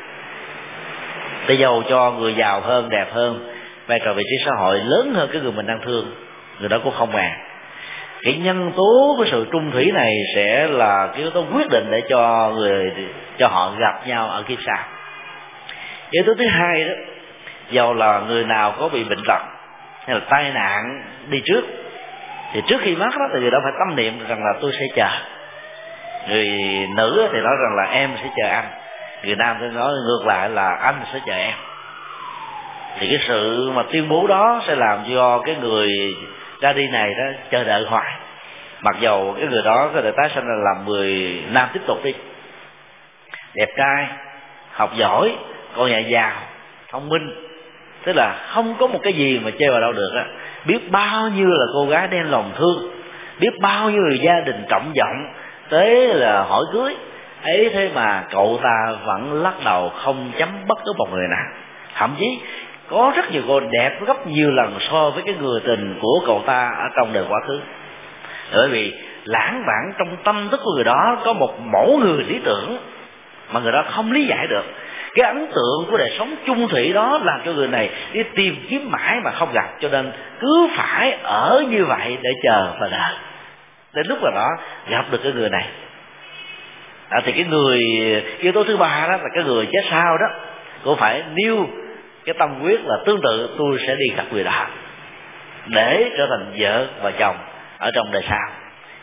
Để dầu cho người giàu hơn, đẹp hơn, vai trò vị trí xã hội lớn hơn cái người mình đang thương, người đó cũng không màng. Cái nhân tố của sự trung thủy này sẽ là cái yếu tố quyết định để cho họ gặp nhau ở kiếp sau. Yếu tố thứ hai đó, dầu là người nào có bị bệnh tật hay là tai nạn đi trước, thì trước khi mất đó thì người đó phải tâm niệm rằng là tôi sẽ chờ. Người nữ thì nói rằng là em sẽ chờ anh, người nam thì nói ngược lại là anh sẽ chờ em. Thì cái sự mà tuyên bố đó sẽ làm cho cái người ra đi này đó chờ đợi hoài, mặc dầu cái người đó có thể tái sinh là làm người nam tiếp tục đi, đẹp trai, học giỏi, con nhà giàu, thông minh, tức là không có một cái gì mà chơi vào đâu được á. Biết bao nhiêu là cô gái đem lòng thương, biết bao nhiêu là gia đình trọng vọng tới là hỏi cưới ấy, thế mà cậu ta vẫn lắc đầu không chấm bất cứ một người nào. Thậm chí có rất nhiều cô đẹp gấp nhiều lần so với cái người tình của cậu ta ở trong đời quá khứ. Bởi vì lãng vãng trong tâm thức của người đó có một mẫu người lý tưởng mà người đó không lý giải được. Cái ấn tượng của đời sống chung thủy đó làm cho người này đi tìm kiếm mãi mà không gặp, cho nên cứ phải ở như vậy để chờ và đợi đến lúc nào đó gặp được cái người này. Thì cái người yếu tố thứ ba đó là cái người chết sau đó cũng phải nêu cái tâm quyết là tương tự tôi sẽ đi gặp người đó để trở thành vợ và chồng ở trong đời sau.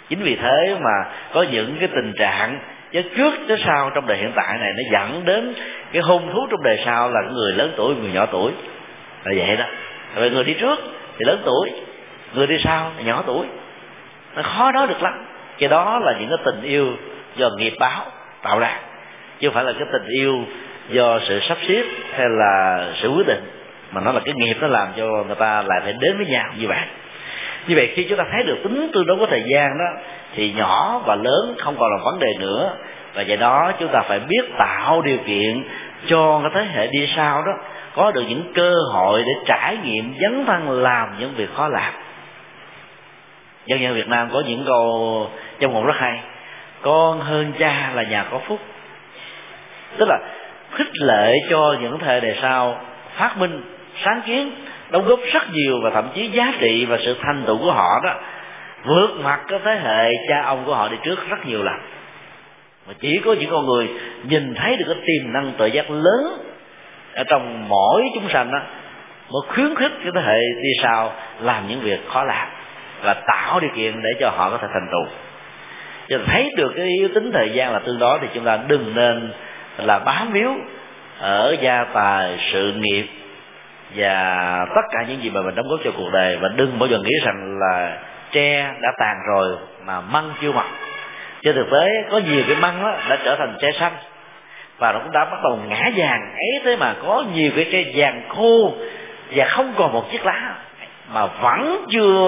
Chính vì thế mà có những cái tình trạng chết trước tới sau trong đời hiện tại này, nó dẫn đến cái hôn thú trong đời sau là người lớn tuổi, người nhỏ tuổi, là vậy đó. Rồi người đi trước thì lớn tuổi, người đi sau thì nhỏ tuổi, nó khó nói được lắm. Cái đó là những cái tình yêu do nghiệp báo tạo ra, chứ không phải là cái tình yêu do sự sắp xếp hay là sự quyết định, mà nó là cái nghiệp nó làm cho người ta lại phải đến với nhau như vậy. Như vậy khi chúng ta thấy được tính tương đối của thời gian đó, thì nhỏ và lớn không còn là vấn đề nữa, và do đó chúng ta phải biết tạo điều kiện cho cái thế hệ đi sau đó có được những cơ hội để trải nghiệm dấn thân làm những việc khó làm. Dân gian Việt Nam có những câu trong ngôn rất hay: con hơn cha là nhà có phúc. Tức là khích lệ cho những thế hệ sau phát minh, sáng kiến, đóng góp rất nhiều, và thậm chí giá trị và sự thành tựu của họ đó vượt mặt cái thế hệ cha ông của họ đi trước rất nhiều lần. Mà chỉ có những con người nhìn thấy được cái tiềm năng tự giác lớn ở trong mỗi chúng sanh đó mới khuyến khích cái thế hệ đi sau làm những việc khó làm và tạo điều kiện để cho họ có thể thành tựu. Cho nên thấy được cái yếu tính thời gian là tương đối, thì chúng ta đừng nên là bám víu ở gia tài, sự nghiệp và tất cả những gì mà mình đóng góp cho cuộc đời, và đừng bao giờ nghĩ rằng là tre đã tàn rồi mà măng chưa mọc. Trên thực tế có nhiều cái măng đó đã trở thành tre xanh và nó cũng đã bắt đầu ngã vàng ấy, thế mà có nhiều cái tre vàng khô và không còn một chiếc lá mà vẫn chưa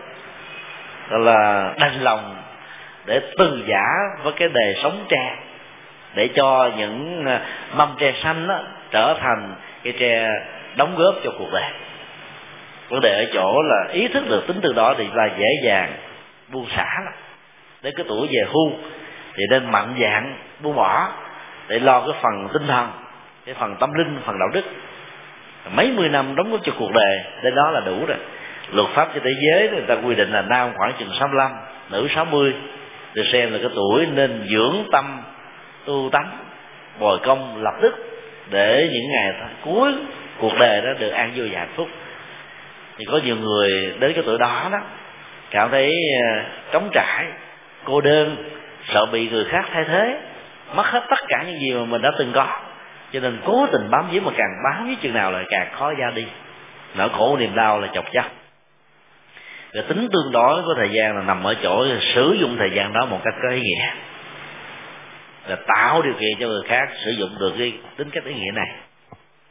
là đành lòng để từ giả với cái đời sống tre, để cho những mâm tre xanh đó trở thành cái tre đóng góp cho cuộc đời. Vấn đề ở chỗ là ý thức được tính từ đó thì là dễ dàng buông xả lắm. Đến cái tuổi về hưu thì nên mạnh dạn buông bỏ để lo cái phần tinh thần, cái phần tâm linh, phần đạo đức. Mấy mươi năm đóng góp cho cuộc đời đến đó là đủ rồi. Luật pháp cho thế giới người ta quy định là nam khoảng chừng 65, nữ 60, được xem là cái tuổi nên dưỡng tâm, tu tánh, bồi công lập đức để những ngày cuối cuộc đời đó được an vui và hạnh phúc. Thì có nhiều người đến cái tuổi đó đó cảm thấy trống trải, cô đơn, sợ bị người khác thay thế, mất hết tất cả những gì mà mình đã từng có, cho nên cố tình bám víu, mà càng bám víu chừng nào lại càng khó ra đi. Nỗi khổ niềm đau là chồng chất. Cái tính tương đối của thời gian là nằm ở chỗ sử dụng thời gian đó một cách có ý nghĩa, là tạo điều kiện cho người khác sử dụng được cái tính cách ý nghĩa này.